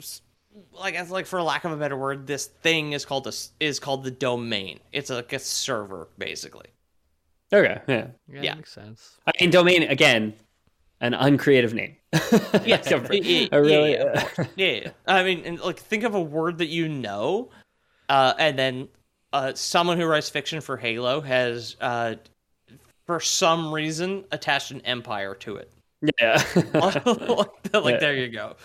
like, as like for lack of a better word, this thing is called a, is called the domain. It's like a server, basically. Okay. Yeah. Yeah, Yeah. That makes sense. I mean, domain again, an uncreative name. Yes, Yeah, yeah, I really- yeah, of course. yeah, yeah. I mean, and, like, think of a word that you know, uh, and then uh, someone who writes fiction for Halo has, uh, for some reason, attached an empire to it. Yeah. like, Yeah. there you go.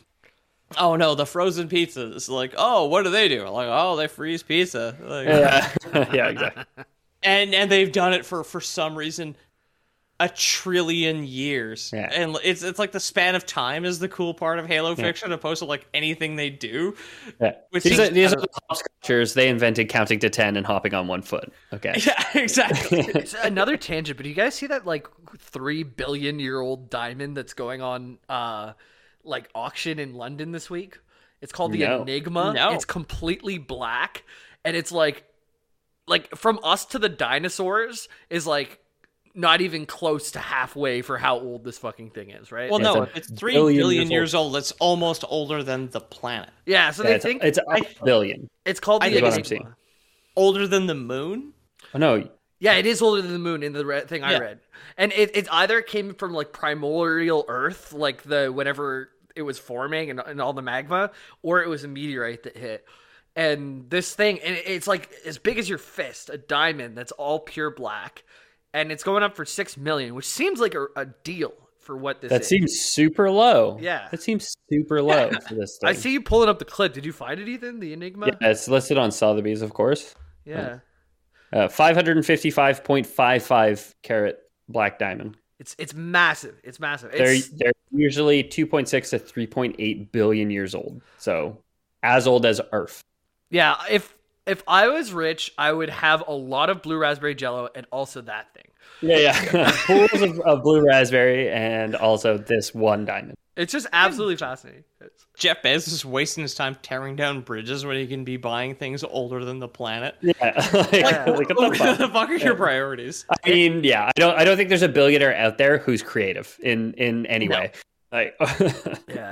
Oh no, the frozen pizzas. Like, oh, what do they do? Like, oh, they freeze pizza. Like, yeah. Yeah. Exactly. and and they've done it for for some reason a trillion years. Yeah. And it's it's like the span of time is the cool part of Halo fiction, opposed to like anything they do. Yeah. Which These seems- are, these are the hopscotchers. They invented counting to ten and hopping on one foot. Okay. Yeah, exactly. It's another tangent, but do you guys see that like three billion year old diamond that's going on uh like auction in London this week? It's called the No. Enigma. No. It's completely black, and it's like like from us to the dinosaurs is like not even close to halfway for how old this fucking thing is, right? Well, Yeah, no, it's a it's three billion billion years years old. It's almost older than the planet. yeah, so Yeah, they it's, think it's a billion. it's called I the think it's- Enigma. Older than the moon? Oh, no. Yeah, it is older than the moon in the re- thing I Yeah. read, and it it either came from like primordial Earth, like the whenever it was forming and, and all the magma, or it was a meteorite that hit. And this thing, and it- it's like as big as your fist, a diamond that's all pure black, and it's going up for six million, which seems like a, a deal for what this That is. seems super low. Yeah. That seems super low for this thing. I see you pulling up the clip. Did you find it, Ethan? The Enigma. Yeah, it's listed on Sotheby's, of course. Yeah. Uh, five hundred fifty-five point five five carat black diamond. It's it's massive. It's massive. They're It's, they're usually two point six to three point eight billion years old. So as old as Earth. yeah. If if I was rich, I would have a lot of blue raspberry Jello and also that thing. Yeah, yeah. Pools of, of blue raspberry and also this one diamond. It's just absolutely fascinating. It's- Jeff Bezos is wasting his time tearing down bridges when he can be buying things older than the planet. Yeah. like, Yeah. like, what the What fuck? the fuck are your priorities? I mean, yeah, I don't I don't think there's a billionaire out there who's creative in in any No. way. Like yeah.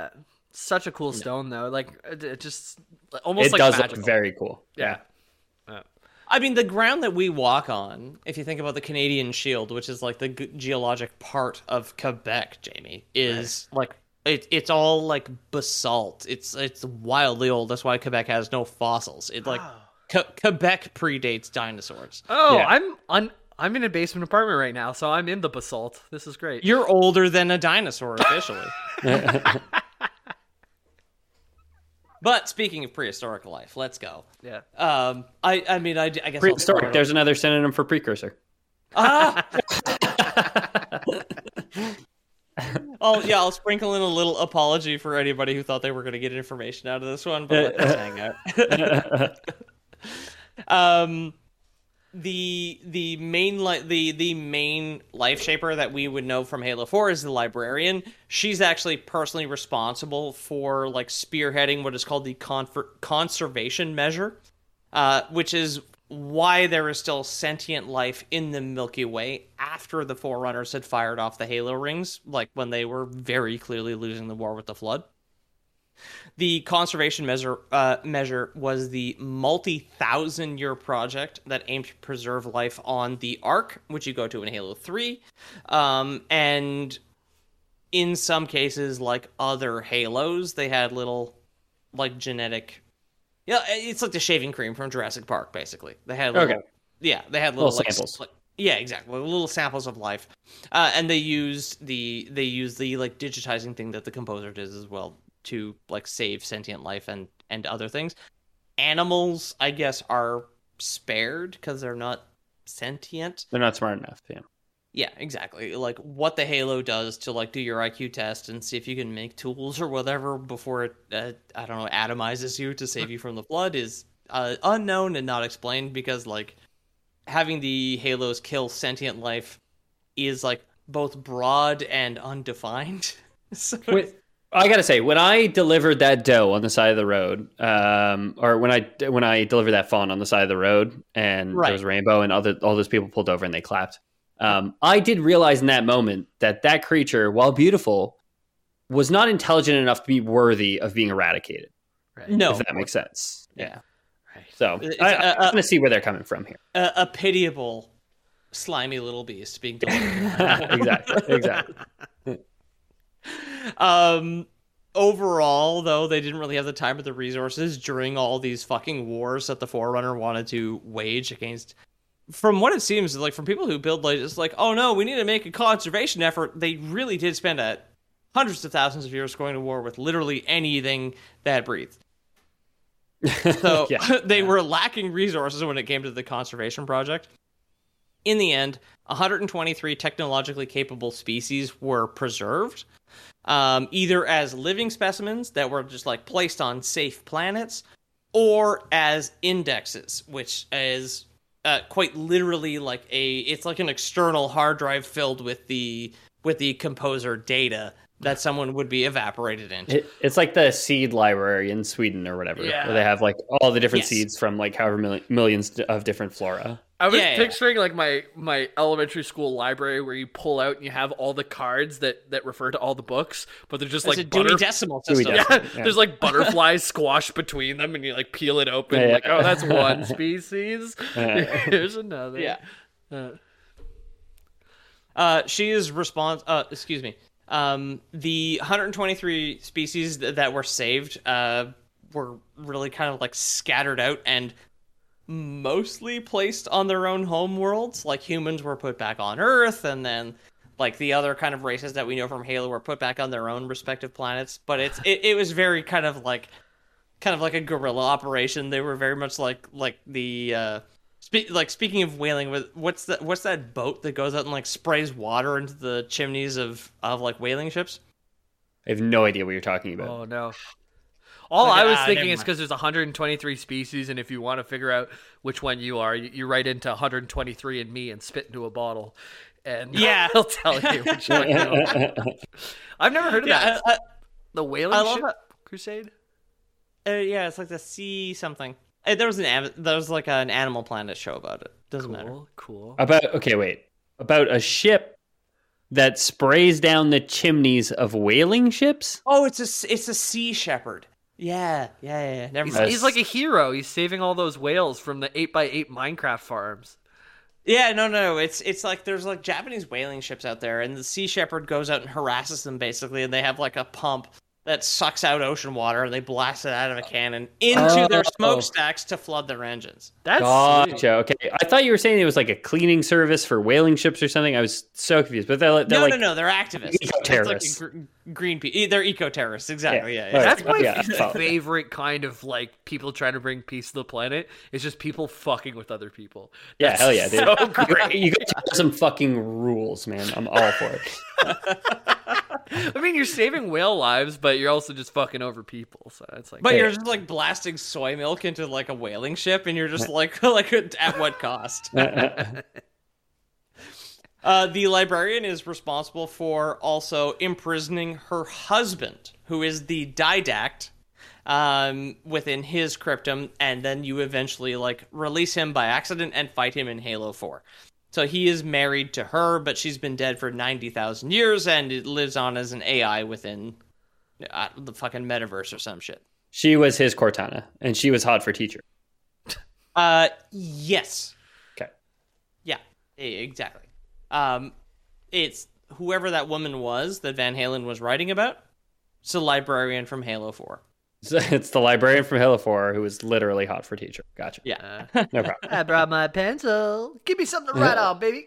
Such a cool stone, though. Like it, it just almost it like does magical. look very cool. Yeah. Yeah. I mean, the ground that we walk on, if you think about the Canadian Shield, which is like the g- geologic part of Quebec, Jamie, is right. like it, it's all like basalt. It's it's wildly old. That's why Quebec has no fossils. It like Oh. Que- Quebec predates dinosaurs. Oh, Yeah. I'm on. I'm in a basement apartment right now, so I'm in the basalt. This is great. You're older than a dinosaur officially. But speaking of prehistoric life, let's go. Yeah. Um, I, I mean, I, I guess I'll Prehistoric. start- There's another synonym for precursor. Ah! Oh yeah, I'll sprinkle in a little apology for anybody who thought they were going to get information out of this one, but let this hang out. um, the the main li- the the main life shaper that we would know from Halo four is the librarian. She's actually personally responsible for like spearheading what is called the confer- conservation measure, uh, which is why there is still sentient life in the Milky Way after the Forerunners had fired off the Halo rings, like when they were very clearly losing the war with the Flood. The conservation measure uh, measure was the multi-thousand year project that aimed to preserve life on the Ark, which you go to in Halo three, um, and in some cases, like other Halos, they had little like genetic. Yeah, it's like the shaving cream from Jurassic Park, basically. They had little, Okay. yeah, they had little, Little like, samples. like- yeah, exactly, little samples of life, uh, and they used the they used the like digitizing thing that the composer does as well to like save sentient life and and other things. Animals, I guess, are spared because they're not sentient. They're not smart enough. Yeah. Yeah, exactly. Like what the Halo does to like do your I Q test and see if you can make tools or whatever before it, uh, I don't know, atomizes you to save you from the Flood is uh, unknown and not explained because like having the Halos kill sentient life is like both broad and undefined. So, Wait, I gotta say, when I delivered that dough on the side of the road, um, or when I when I delivered that fawn on the side of the road, and Right. there was a rainbow, and other all those people pulled over and they clapped. Um, I did realize in that moment that that creature, while beautiful, was not intelligent enough to be worthy of being eradicated. Right. no, If that makes sense. Yeah. Right. So It's, I, uh, I'm gonna see where they're coming from here. a, a pitiable, slimy little beast being delivered. exactly. Exactly. Um, overall, though, they didn't really have the time or the resources during all these fucking wars that the Forerunner wanted to wage against. From what it seems, like from people who build like it's like, oh no, we need to make a conservation effort. They really did spend a hundreds of thousands of years going to war with literally anything that breathed. So Yeah. they were lacking resources when it came to the conservation project. In the end, one hundred twenty-three technologically capable species were preserved, um, either as living specimens that were just like placed on safe planets, or as indexes, which is uh, quite literally like a it's like an external hard drive filled with the with the composer data that someone would be evaporated into. It, it's like the seed library in Sweden or whatever, Yeah. where they have like all the different Yes. seeds from like however mil- millions of different flora. I was Yeah, yeah. picturing like my my elementary school library where you pull out and you have all the cards that that refer to all the books, but they're just It's like a Dewey butter- Decimal Dewey System. Decimal. Yeah, Yeah. there's like butterflies squashed between them, and you like peel it open. Yeah, yeah. Like, oh, that's one species. Yeah. Here's another. Yeah. Uh, Uh, she is respons- uh, excuse me. Um, the one hundred twenty-three species th- that were saved uh, were really kind of like scattered out and mostly placed on their own home worlds. Like humans were put back on Earth, and then like the other kind of races that we know from Halo were put back on their own respective planets. But it's it, it was very kind of like kind of like a guerrilla operation. They were very much like like the uh, spe- like speaking of whaling, with what's that what's that boat that goes out and like sprays water into the chimneys of of like whaling ships? I have no idea what you're talking about. oh no. All Okay, I was ah, thinking never is mind. because there's one hundred twenty-three species, and if you want to figure out which one you are, you, you write into one hundred twenty-three and me and spit into a bottle, and Yeah. I'll tell you which one you are. I've never heard of Yeah, that. I, The whaling I love ship that- crusade. I, uh, yeah, it's like the sea something. Uh, There was an av- there was like an Animal Planet show about it. Doesn't matter. Cool, cool. About okay, wait. About a ship that sprays down the chimneys of whaling ships. Oh, it's a it's a sea shepherd. Yeah, yeah, yeah. yeah. Never He's, mind. he's like a hero. He's saving all those whales from the eight by eight Minecraft farms. Yeah, no, no, it's it's like there's like Japanese whaling ships out there, and the Sea Shepherd goes out and harasses them basically, and they have like a pump that sucks out ocean water, and they blast it out of a cannon into Oh. their smokestacks to flood their engines. That's Gotcha. sweet. Okay, I thought you were saying it was like a cleaning service for whaling ships or something. I was so confused. But they're, they're No, like, no, no, they're activists. eco-terrorists. It's like a gr- Greenpeace. They're eco-terrorists, exactly. Yeah, Yeah. yeah. Right. That's my Yeah, fuck. favorite kind of like people trying to bring peace to the planet. It's just people fucking with other people. Yeah, That's hell yeah, dude. So great. You got to have some fucking rules, man. I'm all for it. I mean, you're saving whale lives, but you're also just fucking over people. So it's like, But Hey. you're just like blasting soy milk into like a whaling ship, and you're just like, like at what cost? Uh, the librarian is responsible for also imprisoning her husband, who is the didact, um, within his cryptum, and then you eventually like release him by accident and fight him in Halo four. So he is married to her, but she's been dead for ninety thousand years, and it lives on as an A I within uh, the fucking metaverse or some shit. She was his Cortana, and she was hot for teacher. Uh, yes. Okay. Yeah, e- exactly. Um, it's whoever that woman was that Van Halen was writing about. It's a librarian from Halo four. So it's the librarian from Halo four who was literally hot for teacher. Gotcha. Yeah. No problem. I brought my pencil. Give me something to write on, baby.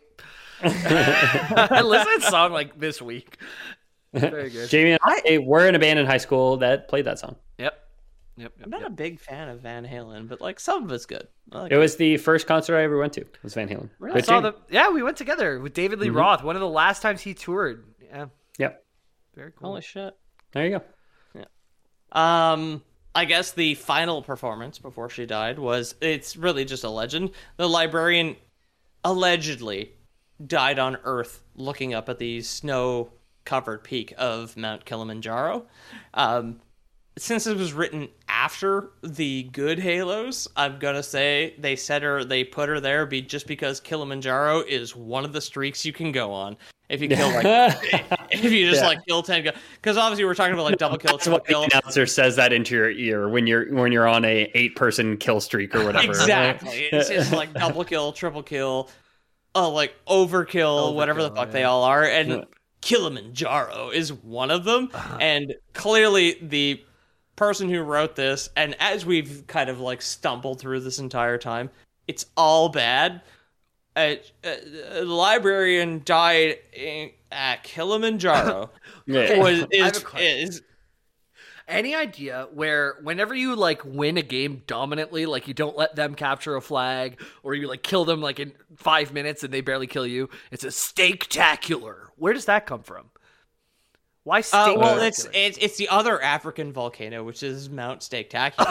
I listened to that song like this week. Very good. Jamie and I were in a band in high school that played that song. Yep. Yep. I'm yep, not yep. a big fan of Van Halen, but like some of it's good. I like It was the first concert I ever went to. Was Van Halen. I But saw Jamie- the, yeah, we went together with David Lee Roth. One of the last times he toured. Yeah. Yep. Very cool. Holy shit. There you go. Um, I guess the final performance before she died was, it's really just a legend. The librarian allegedly died on Earth looking up at the snow-covered peak of Mount Kilimanjaro. Um, since it was written after the good Halos, I'm gonna say they set her, they put her there be just because Kilimanjaro is one of the streaks you can go on. If you kill like, if you just Yeah. like kill ten, because obviously we're talking about like double kill, That's triple what the kill. announcer says that into your ear when you're when you're on a eight person kill streak or whatever. Exactly. It's just like double kill, triple kill, oh, like overkill, whatever the fuck they all are. And Kilimanjaro is one of them. And clearly the person who wrote this, and as we've kind of like stumbled through this entire time, it's all bad. Uh, uh, the librarian died in, at Kilimanjaro. Yeah. Was, have is, a question. is Any idea where whenever you like win a game dominantly, like you don't let them capture a flag, or you like kill them like in five minutes and they barely kill you, it's a steak-tacular. Where does that come from? Why uh, steak? well, it's, it's it's the other African volcano, which is Mount Steak-tacular.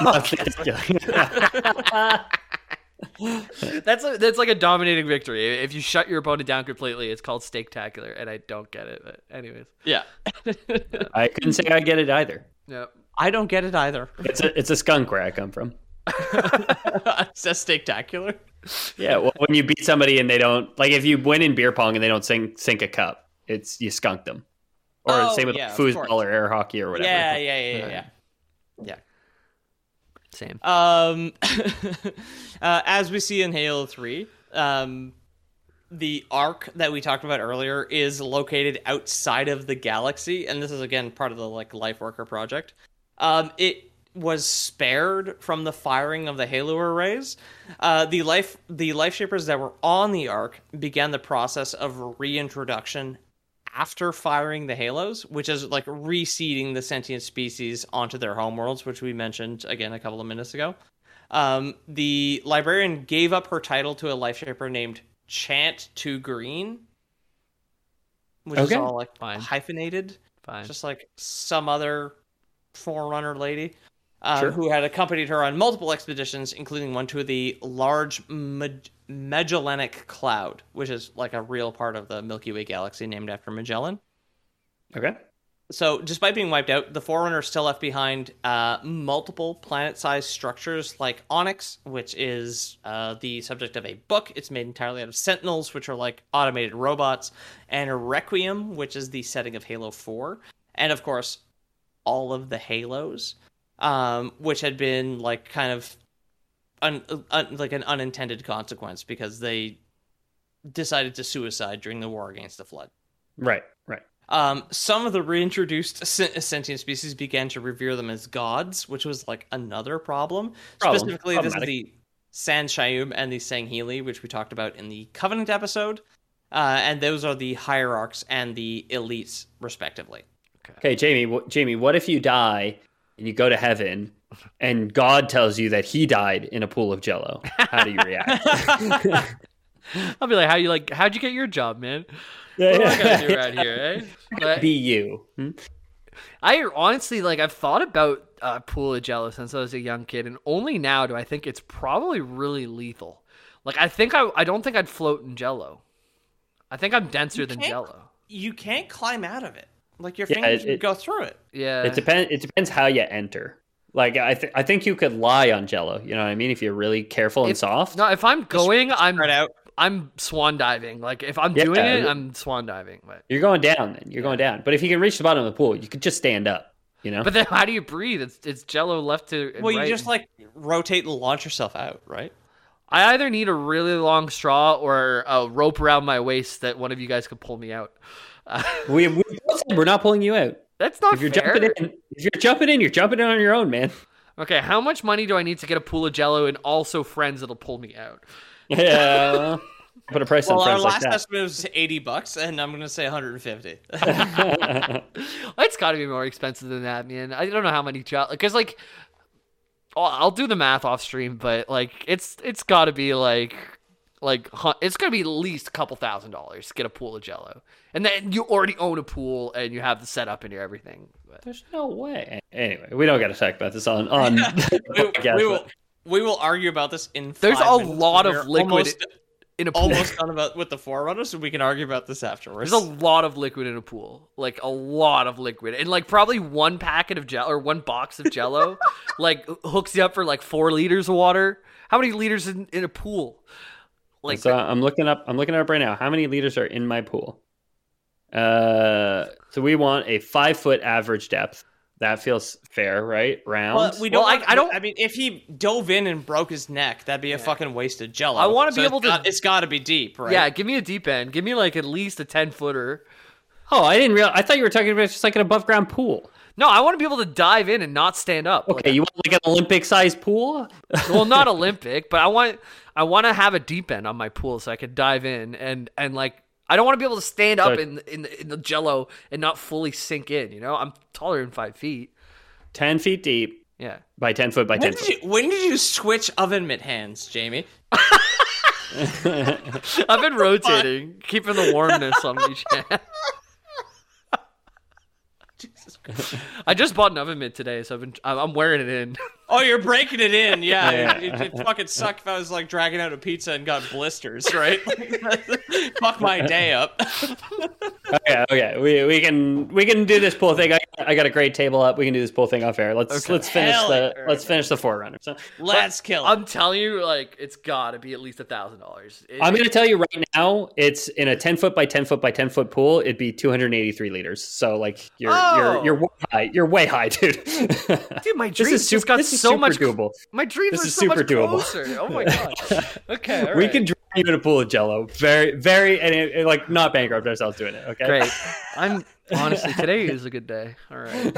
that's a, that's like a dominating victory. If you shut your opponent down completely, it's called steak-tacular, and I don't get it. But anyways, Yeah. I couldn't say I get it either. yep. I don't get it either. It's a it's a skunk where I come from. It's a steaktacular. Yeah, well, when you beat somebody and they don't like, if you win in beer pong and they don't sink sink a cup, it's you skunk them. Or Oh, same with yeah, of foosball course. or air hockey or whatever. Yeah, yeah, yeah, yeah, yeah. Yeah. Same. Um, uh, as we see in Halo three, um, the arc that we talked about earlier is located outside of the galaxy, and this is again part of the like Lifeworker project. Um, it was spared from the firing of the Halo arrays. Uh, the life the life shapers that were on the arc began the process of reintroduction after firing the Halos, which is like reseeding the sentient species onto their homeworlds, which we mentioned again a couple of minutes ago. Um, the librarian gave up her title to a life shaper named Chant to Green, which is Okay. all like Fine. hyphenated, Fine. just like some other Forerunner lady. Um, Sure. who had accompanied her on multiple expeditions, including one to the Large Mag- Magellanic Cloud, which is like a real part of the Milky Way galaxy named after Magellan. Okay. So, despite being wiped out, the Forerunner still left behind uh, multiple planet-sized structures like Onyx, which is uh, the subject of a book. It's made entirely out of Sentinels, which are like automated robots, and Requiem, which is the setting of Halo four, and of course, all of the Halos, um, which had been like kind of un- un- like an unintended consequence because they decided to suicide during the war against the Flood. Right, right. Um, some of the reintroduced sentient species began to revere them as gods, which was like another problem. problem. Specifically, this is the San Shayum and the Sangheli, which we talked about in the Covenant episode. Uh, and those are the hierarchs and the elites, respectively. Okay, okay Jamie, w- Jamie, what if you die and you go to heaven and God tells you that he died in a pool of Jello? How do you react? I'll be like, how you like? How'd you get your job, man? What do I gotta do around here, eh? But be you. Hmm? I honestly like. I've thought about a uh, pool of Jello since I was a young kid, and only now do I think it's probably really lethal. Like, I think I, I don't think I'd float in Jello. I think I'm denser you than Jello. You can't climb out of it. Like your yeah, fingers it, would go through it. Yeah, it depends. It depends how you enter. Like I, th- I think you could lie on Jello. You know what I mean? If you're really careful and if, soft. No, if I'm going, Just I'm spread out. I'm swan diving. Like if I'm Yeah, doing it, I'm swan diving. But you're going down. Then you're going down. But if you can reach the bottom of the pool, you could just stand up. You know. But then how do you breathe? It's it's Jello left to. and Well, you right. just like rotate and launch yourself out, right? I either need a really long straw or a rope around my waist that one of you guys could pull me out. Uh, we, we we're not pulling you out. That's not if you're fair. jumping in. If you're jumping in, you're jumping in on your own, man. Okay, how much money do I need to get a pool of Jello and also friends that'll pull me out? Yeah. Put a price well, on our friends last like that. estimate was eighty bucks, and I'm going to say one hundred fifty. It's got to be more expensive than that, man. I don't know how many Jello, because like, I'll, I'll do the math off stream, but like, it's it's got to be like, like it's gonna be at least a couple thousand dollars to get a pool of Jello, and then you already own a pool and you have the setup and your everything. But. There's no way. Anyway, we don't got to talk about this on on. we, podcast, we will, but- we will argue about this in. There's five a minutes. lot We're of liquid Almost, in a pool. almost done about with the Forerunner, so we can argue about this afterwards. There's a lot of liquid in a pool, like a lot of liquid, and like probably one packet of Jello or one box of Jello, like hooks you up for like four liters of water. How many liters in, in a pool? Like so I'm looking up. I'm looking up right now. How many liters are in my pool? Uh, so we want a five foot average depth. That feels fair, right? Round. Well, we don't. Well, I- want- I don't- I mean, if he dove in and broke his neck, that'd be a fucking waste of Jello. I wanna be So able it's to- got- It's got to be deep, right? yeah, give me a deep end. Give me like at least a ten footer. oh, I didn't realize. I thought you were talking about just like an above ground pool. No, I want to be able to dive in and not stand up. Okay, you want like an Olympic sized pool? Like, well, not Olympic, but I want I want to have a deep end on my pool so I could dive in and and like I don't want to be able to stand up So- in in the, in the Jello and not fully sink in. You know, I'm taller than five feet. ten feet deep Yeah. by ten foot by When ten did, foot. you, when did you switch oven mitt hands, Jamie? I've been rotating, keeping the warmness on each hand. I just bought an oven mitt today, so I've been I'm I'm wearing it in. Oh, you're breaking it in, yeah. Yeah. It, it, it fucking sucked if I was like dragging out a pizza and got blisters, right? Fuck my day up. Okay, okay, we we can we can do this pool thing. I, I got a great table up. We can do this pool thing off air. Let's Okay. let's finish Hell the yeah. let's finish the Forerunner. So Let's kill it. I'm telling you, like it's got to be at least a thousand dollars. I'm going to tell you right now, it's in a ten foot by ten foot by ten foot pool. It'd be two hundred eighty-three liters. So like you're Oh. you're you're way high. You're way high, dude. Dude, my This dreams is super, just got this is so super much. doable. My dreams This are is so super much doable. closer. Oh my god. Okay, all We right. can drown you in a pool of Jello. Very, very, and it, it, like not bankrupt ourselves doing it. Okay. Great. I'm honestly today is a good day. All right.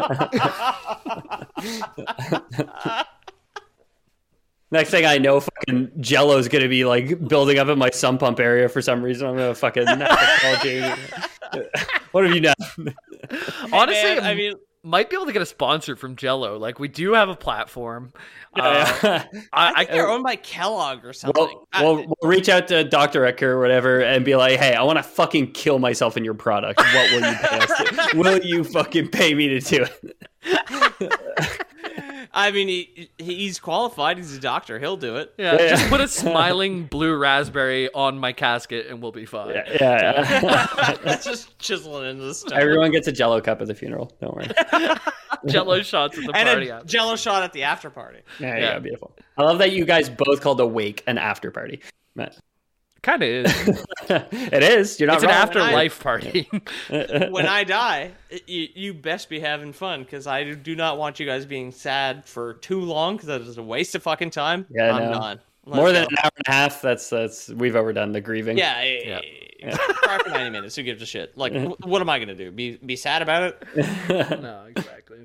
Next thing I know, fucking Jello's gonna be like building up in my sump pump area for some reason. I'm gonna fucking have to call Jamie. What have you done? Honestly, Man, I mean, might be able to get a sponsor from Jello. Like we do have a platform. Uh, Yeah. I, I think they're owned by Kellogg or something. Well, I- we'll, we'll reach out to Doctor Ecker or whatever and be like, hey, I want to fucking kill myself in your product. What will you pay us to? Will you fucking pay me to do it? I mean, he he's qualified. He's a doctor. He'll do it. Yeah, Yeah. just put a smiling blue raspberry on my casket and we'll be fine. Yeah, yeah. Let's just chisel it into the stone. Everyone gets a Jello cup at the funeral. Don't worry. Jello shots at the and party. a after. Jello shot at the after party. Yeah, Yeah. yeah, beautiful. I love that you guys both called a wake an after party. Matt. Kind of is. It is. You're not It's an wrong. afterlife party. When I die, you, you best be having fun, because I do not want you guys being sad for too long, because that is a waste of fucking time. Yeah, I'm no. not. Let's More than go. an hour and a half. That's that's we've overdone the grieving. Yeah, yeah, yeah. yeah. Try for ninety minutes. Who gives a shit? Like, wh- what am I gonna do? Be be sad about it? No, exactly.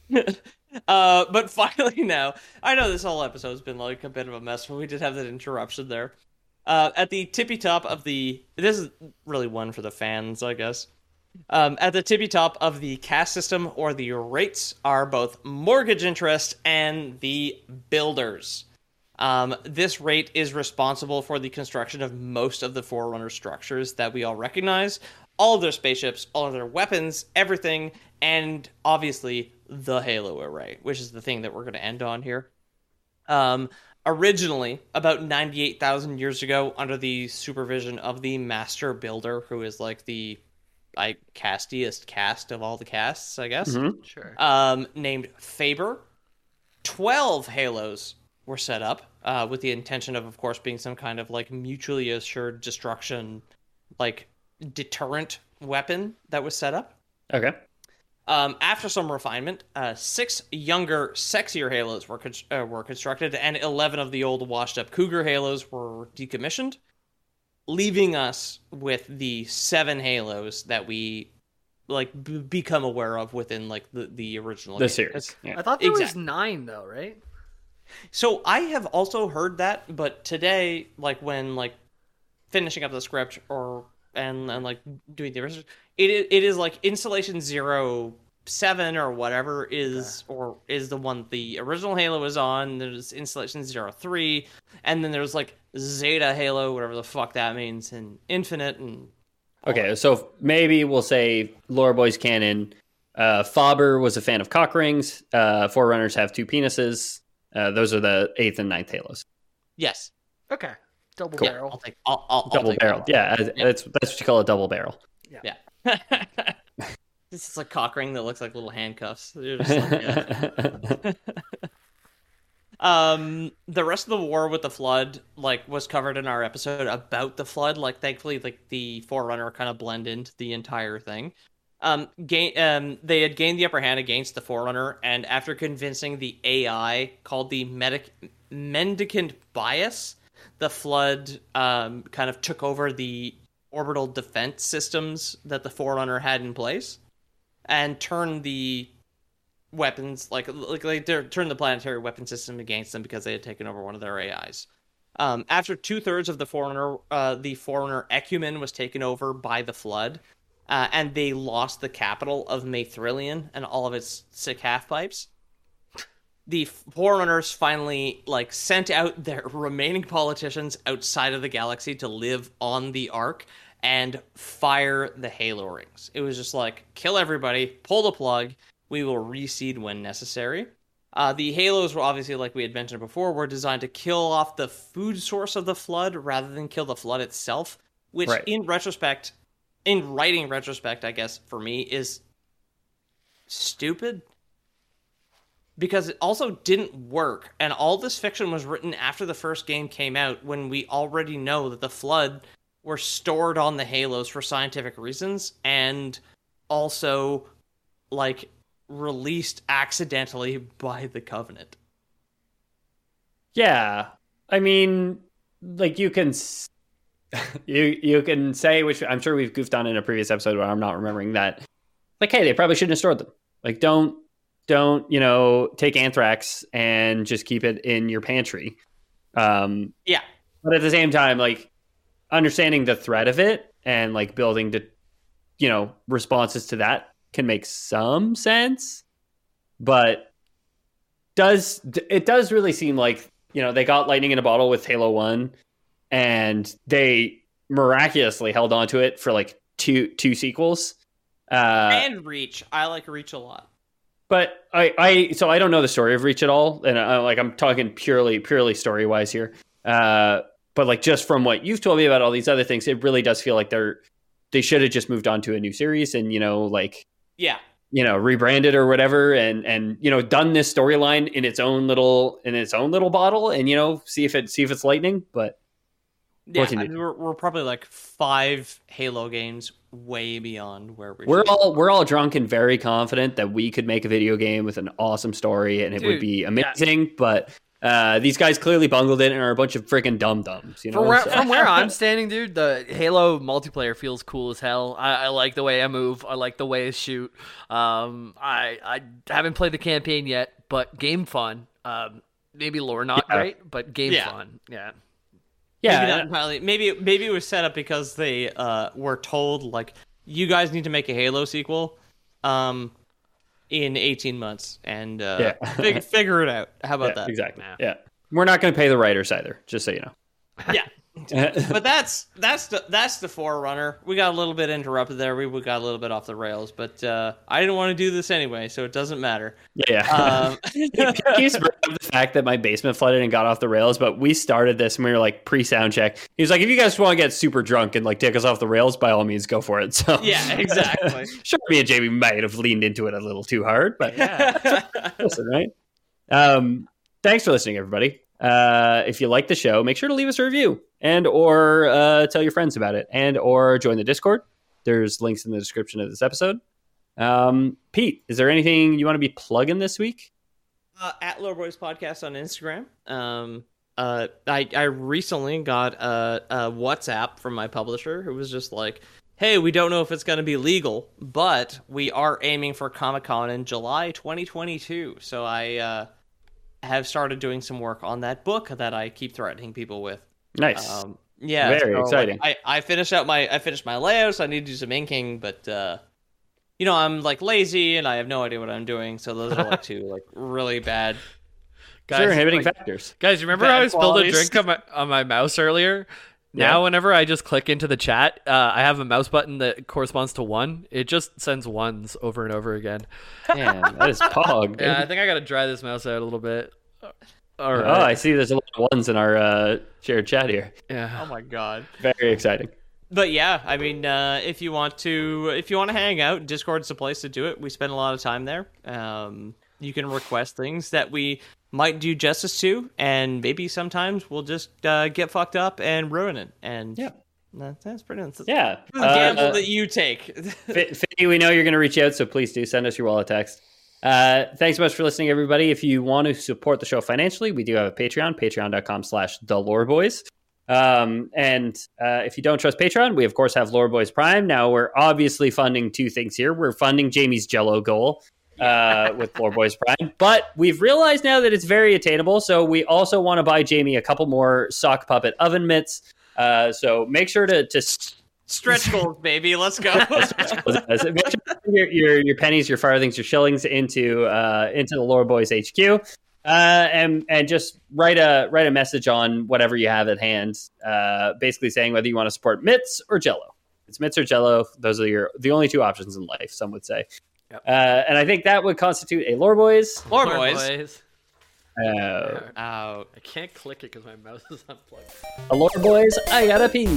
Uh, but finally now, I know this whole episode's been like a bit of a mess, but we did have that interruption there. Uh, at the tippy top of the, this is really one for the fans, I guess. Um, at the tippy top of the caste system, or the rates, are both mortgage interest and the builders. Um, this rate is responsible for the construction of most of the Forerunner structures that we all recognize, all of their spaceships, all of their weapons, everything, and obviously the Halo array, which is the thing that we're going to end on here. Um, originally, about ninety-eight thousand years ago, under the supervision of the Master Builder, who is like the like castiest cast of all the casts, I guess, Sure. um, named Faber, twelve Halos were set up, uh, with the intention of, of course, being some kind of like mutually assured destruction, like deterrent weapon that was set up. Okay. Um, after some refinement, uh, six younger, sexier Halos were con- uh, were constructed, and eleven of the old, washed-up Cougar Halos were decommissioned, leaving us with the seven Halos that we like b- become aware of within like the, the original The game. series. Yeah. I thought there was Exactly. nine though, right? So I have also heard that, but today, like when like finishing up the script or and and like doing the research, it is, it is like installation zero seven or whatever is or is the one the original Halo is on. There's installation zero three, and then there's like Zeta Halo, whatever the fuck that means, and Infinite and Okay, so maybe we'll say Lore Boys canon. Uh, Faber was a fan of cock rings. Uh, Forerunners have two penises. Uh, those are the eighth and ninth Halos. yes, Okay. Double yeah, barrel. I'll take I'll, I'll, I'll Double take barrel. that. Yeah, as- that's that's what you call a double barrel. Yeah. This is a cock ring that looks like little handcuffs. They're just like, yeah. Um, the rest of the war with the Flood, like, was covered in our episode about the Flood. Like, thankfully, like the Forerunner kind of blend into the entire thing. Um, gain, um, they had gained the upper hand against the Forerunner, and after convincing the A I called the Medic- Mendicant Bias, the Flood um kind of took over the orbital defense systems that the Forerunner had in place, and turned the weapons, like like they turned the planetary weapon system against them because they had taken over one of their A Is. Um, after two thirds of the Forerunner, uh, the Forerunner Ecumen was taken over by the Flood, uh, and they lost the capital of Maithrillion and all of its sick half pipes. The Forerunners finally like sent out their remaining politicians outside of the galaxy to live on the Ark and fire the Halo rings. It was just like, kill everybody, pull the plug. We will reseed when necessary. Uh, the Halos were obviously, like we had mentioned before, were designed to kill off the food source of the Flood rather than kill the Flood itself, which Right. in retrospect, in writing retrospect, I guess, for me, is stupid. Because it also didn't work, and all this fiction was written after the first game came out, when we already know that the Flood were stored on the Halos for scientific reasons, and also, like, released accidentally by the Covenant. Yeah, I mean, like you can, s- you you can say, which I'm sure we've goofed on in a previous episode where I'm not remembering that. Like, hey, they probably shouldn't have stored them. Like, don't don't you know take anthrax and just keep it in your pantry. Um, Yeah. but at the same time, like understanding the threat of it and like building to, you know, responses to that can make some sense, but does it does really seem like, you know, they got lightning in a bottle with Halo one and they miraculously held on to it for like two two sequels. Uh, And Reach. I like Reach a lot. But I, I, so I don't know the story of Reach at all, and I, like I'm talking purely, purely story wise here. Uh, but like just from what you've told me about all these other things, it really does feel like they're they should have just moved on to a new series and you know like yeah, you know rebranded or whatever, and and you know done this storyline in its own little in its own little bottle, and you know see if it see if it's lightning. But yeah, I mean, we're we're probably like five Halo games way beyond where we we're should. all we're all drunk and very confident that we could make a video game with an awesome story and it Dude, would be amazing, yeah. but uh, these guys clearly bungled it and are a bunch of freaking dum dums. You know, From where, so. from where I'm standing, dude, the Halo multiplayer feels cool as hell. I, I like the way I move. I like the way I shoot. Um, I I haven't played the campaign yet, but game fun. Um, maybe lore not Yeah. great, but game Yeah. fun. Yeah. yeah, Maybe not entirely. Maybe maybe it was set up because they uh, were told like you guys need to make a Halo sequel, um, in eighteen months and uh, Yeah. fig- figure it out. How about yeah, that? exactly. Yeah. Yeah, we're not going to pay the writers either, just so you know. Yeah. But that's that's the that's the Forerunner. We got a little bit interrupted there. We, we got a little bit off the rails, but uh, I didn't want to do this anyway, so it doesn't matter. Yeah, yeah. Um, He keeps bringing up the fact that my basement flooded and got off the rails, but we started this and we were like pre-sound check. He was like, "If you guys want to get super drunk and like take us off the rails, by all means, go for it." So yeah, exactly. sure, me and Jamie might have leaned into it a little too hard, but Yeah. listen, right? Um, thanks for listening, everybody. Uh, if you like the show, make sure to leave us a review and or uh, tell your friends about it and or join the Discord. There's links in the description of this episode. Um, Pete, is there anything you want to be plugging this week? Uh, at Low Boys Podcast on Instagram. Um, uh, I I recently got a, a WhatsApp from my publisher who was just like, "Hey, we don't know if it's going to be legal, but we are aiming for Comic-Con in July twenty twenty-two." So I uh, have started doing some work on that book that I keep threatening people with. Nice. Um, yeah, Very so, exciting. Like, I I finished out my I finished my layouts. I need to do some inking, but uh, you know I'm like lazy and I have no idea what I'm doing. So those are like two like really bad. Guys, there are inhibiting like- factors. Guys, remember Bad how I spilled qualities. a drink on my on my mouse earlier? Now, Yeah. whenever I just click into the chat, uh, I have a mouse button that corresponds to one. It just sends ones over and over again. Man, that is pog. Yeah, I think I got to dry this mouse out a little bit. All right. Oh, I see. There's a lot of ones in our uh, shared chat here. Yeah. Oh my god. Very exciting. But yeah, I mean, uh, if you want to, if you want to hang out, Discord's the place to do it. We spend a lot of time there. Um, you can request things that we might do justice to, and maybe sometimes we'll just uh, get fucked up and ruin it. And Yeah. that, that's pretty. That's Yeah. the gamble Uh, that you take. Fi- Finny, we know you're going to reach out, so please do send us your wallet text. Uh, thanks so much for listening, everybody. If you want to support the show financially, we do have a Patreon, patreon.com slash the Lore Boys. Um, and uh, if you don't trust Patreon, we of course have Lore Boys Prime. Now we're obviously funding two things here. We're funding Jamie's Jello goal uh, with Lore Boys Prime, but we've realized now that it's very attainable. So we also want to buy Jamie a couple more sock puppet oven mitts. Uh, so make sure to, to Stretch goals, baby. Let's go. make sure your, your your pennies, your farthings, your shillings into uh, into the Lore Boys H Q, uh, and and just write a write a message on whatever you have at hand, uh, basically saying whether you want to support Mitts or Jello. It's Mitts or Jello. Those are your the only two options in life. Some would say, Yep. uh, and I think that would constitute a Lore Boys. Lore Lore boys. boys. Uh, Out. I can't click it because my mouse is unplugged. a Lore Boys. I gotta pee.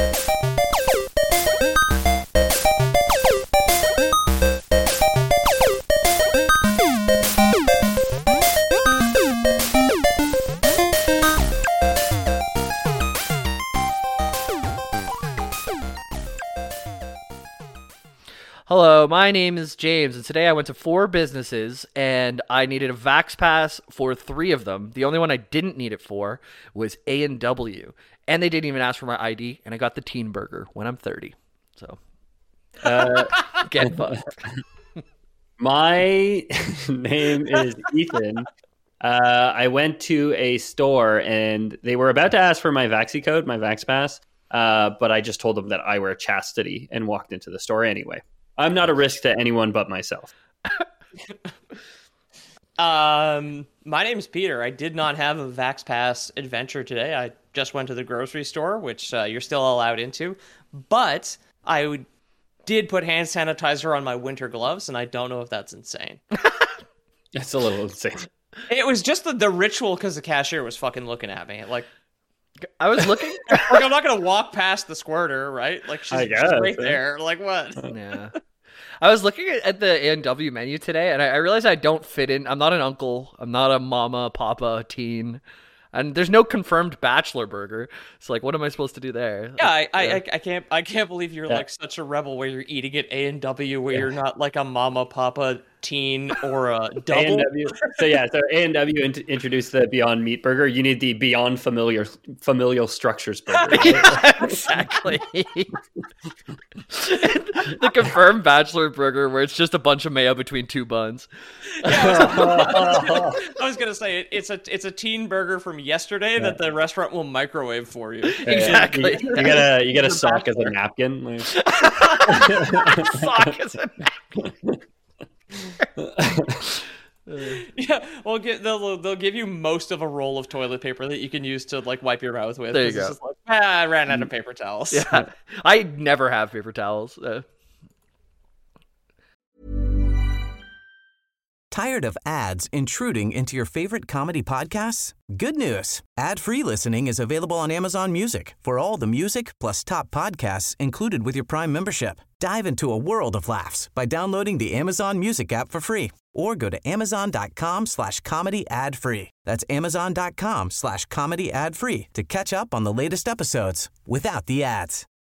Hello, my name is James, and today I went to four businesses, and I needed a Vax Pass for three of them. The only one I didn't need it for was A and W, and they didn't even ask for my I D, and I got the Teen Burger when I'm thirty. So, Uh, get fucked. My name is Ethan. Uh, I went to a store and they were about to ask for my Vaxi code, my Vax Pass, uh, but I just told them that I wear chastity and walked into the store anyway. I'm not a risk to anyone but myself. Um, my name's Peter. I did not have a Vax Pass adventure today. I just went to the grocery store, which uh, you're still allowed into, but I would, did put hand sanitizer on my winter gloves, and I don't know if that's insane. That's a little insane. It was just the, the ritual because the cashier was fucking looking at me. Like, I was looking. like I'm not gonna walk past the squirter, right? Like she's, I she's guess, right yeah. there. Like what? Yeah. I was looking at, at the A and W menu today, and I, I realized I don't fit in. I'm not an uncle. I'm not a mama, papa, teen. And there's no confirmed bachelor burger. So, like, what am I supposed to do there? Yeah, I, I, Yeah. I, I can't, I can't believe you're Yeah. like such a rebel where you're eating at A and W, where you're not like a mama, papa, teen, or a A and double. W. So yeah, so A and W int- introduced the Beyond Meat Burger. You need the Beyond Familiar Familial Structures Burger. Yeah, exactly. The confirmed bachelor burger where it's just a bunch of mayo between two buns. I was gonna say it, it's a, it's a teen burger from yesterday that the restaurant will microwave for you. Exactly. You, you gotta you gotta sock as a napkin. Like, Sock as a napkin. Yeah, well, get, they'll they'll give you most of a roll of toilet paper that you can use to like wipe your mouth with. There you 'cause it's go. just like, ah, I ran out of paper towels. Yeah, I never have paper towels. Uh, Tired of ads intruding into your favorite comedy podcasts? Good news. Ad-free listening is available on Amazon Music for all the music plus top podcasts included with your Prime membership. Dive into a world of laughs by downloading the Amazon Music app for free or go to amazon.com slash comedy ad free. That's amazon.com slash comedy ad free to catch up on the latest episodes without the ads.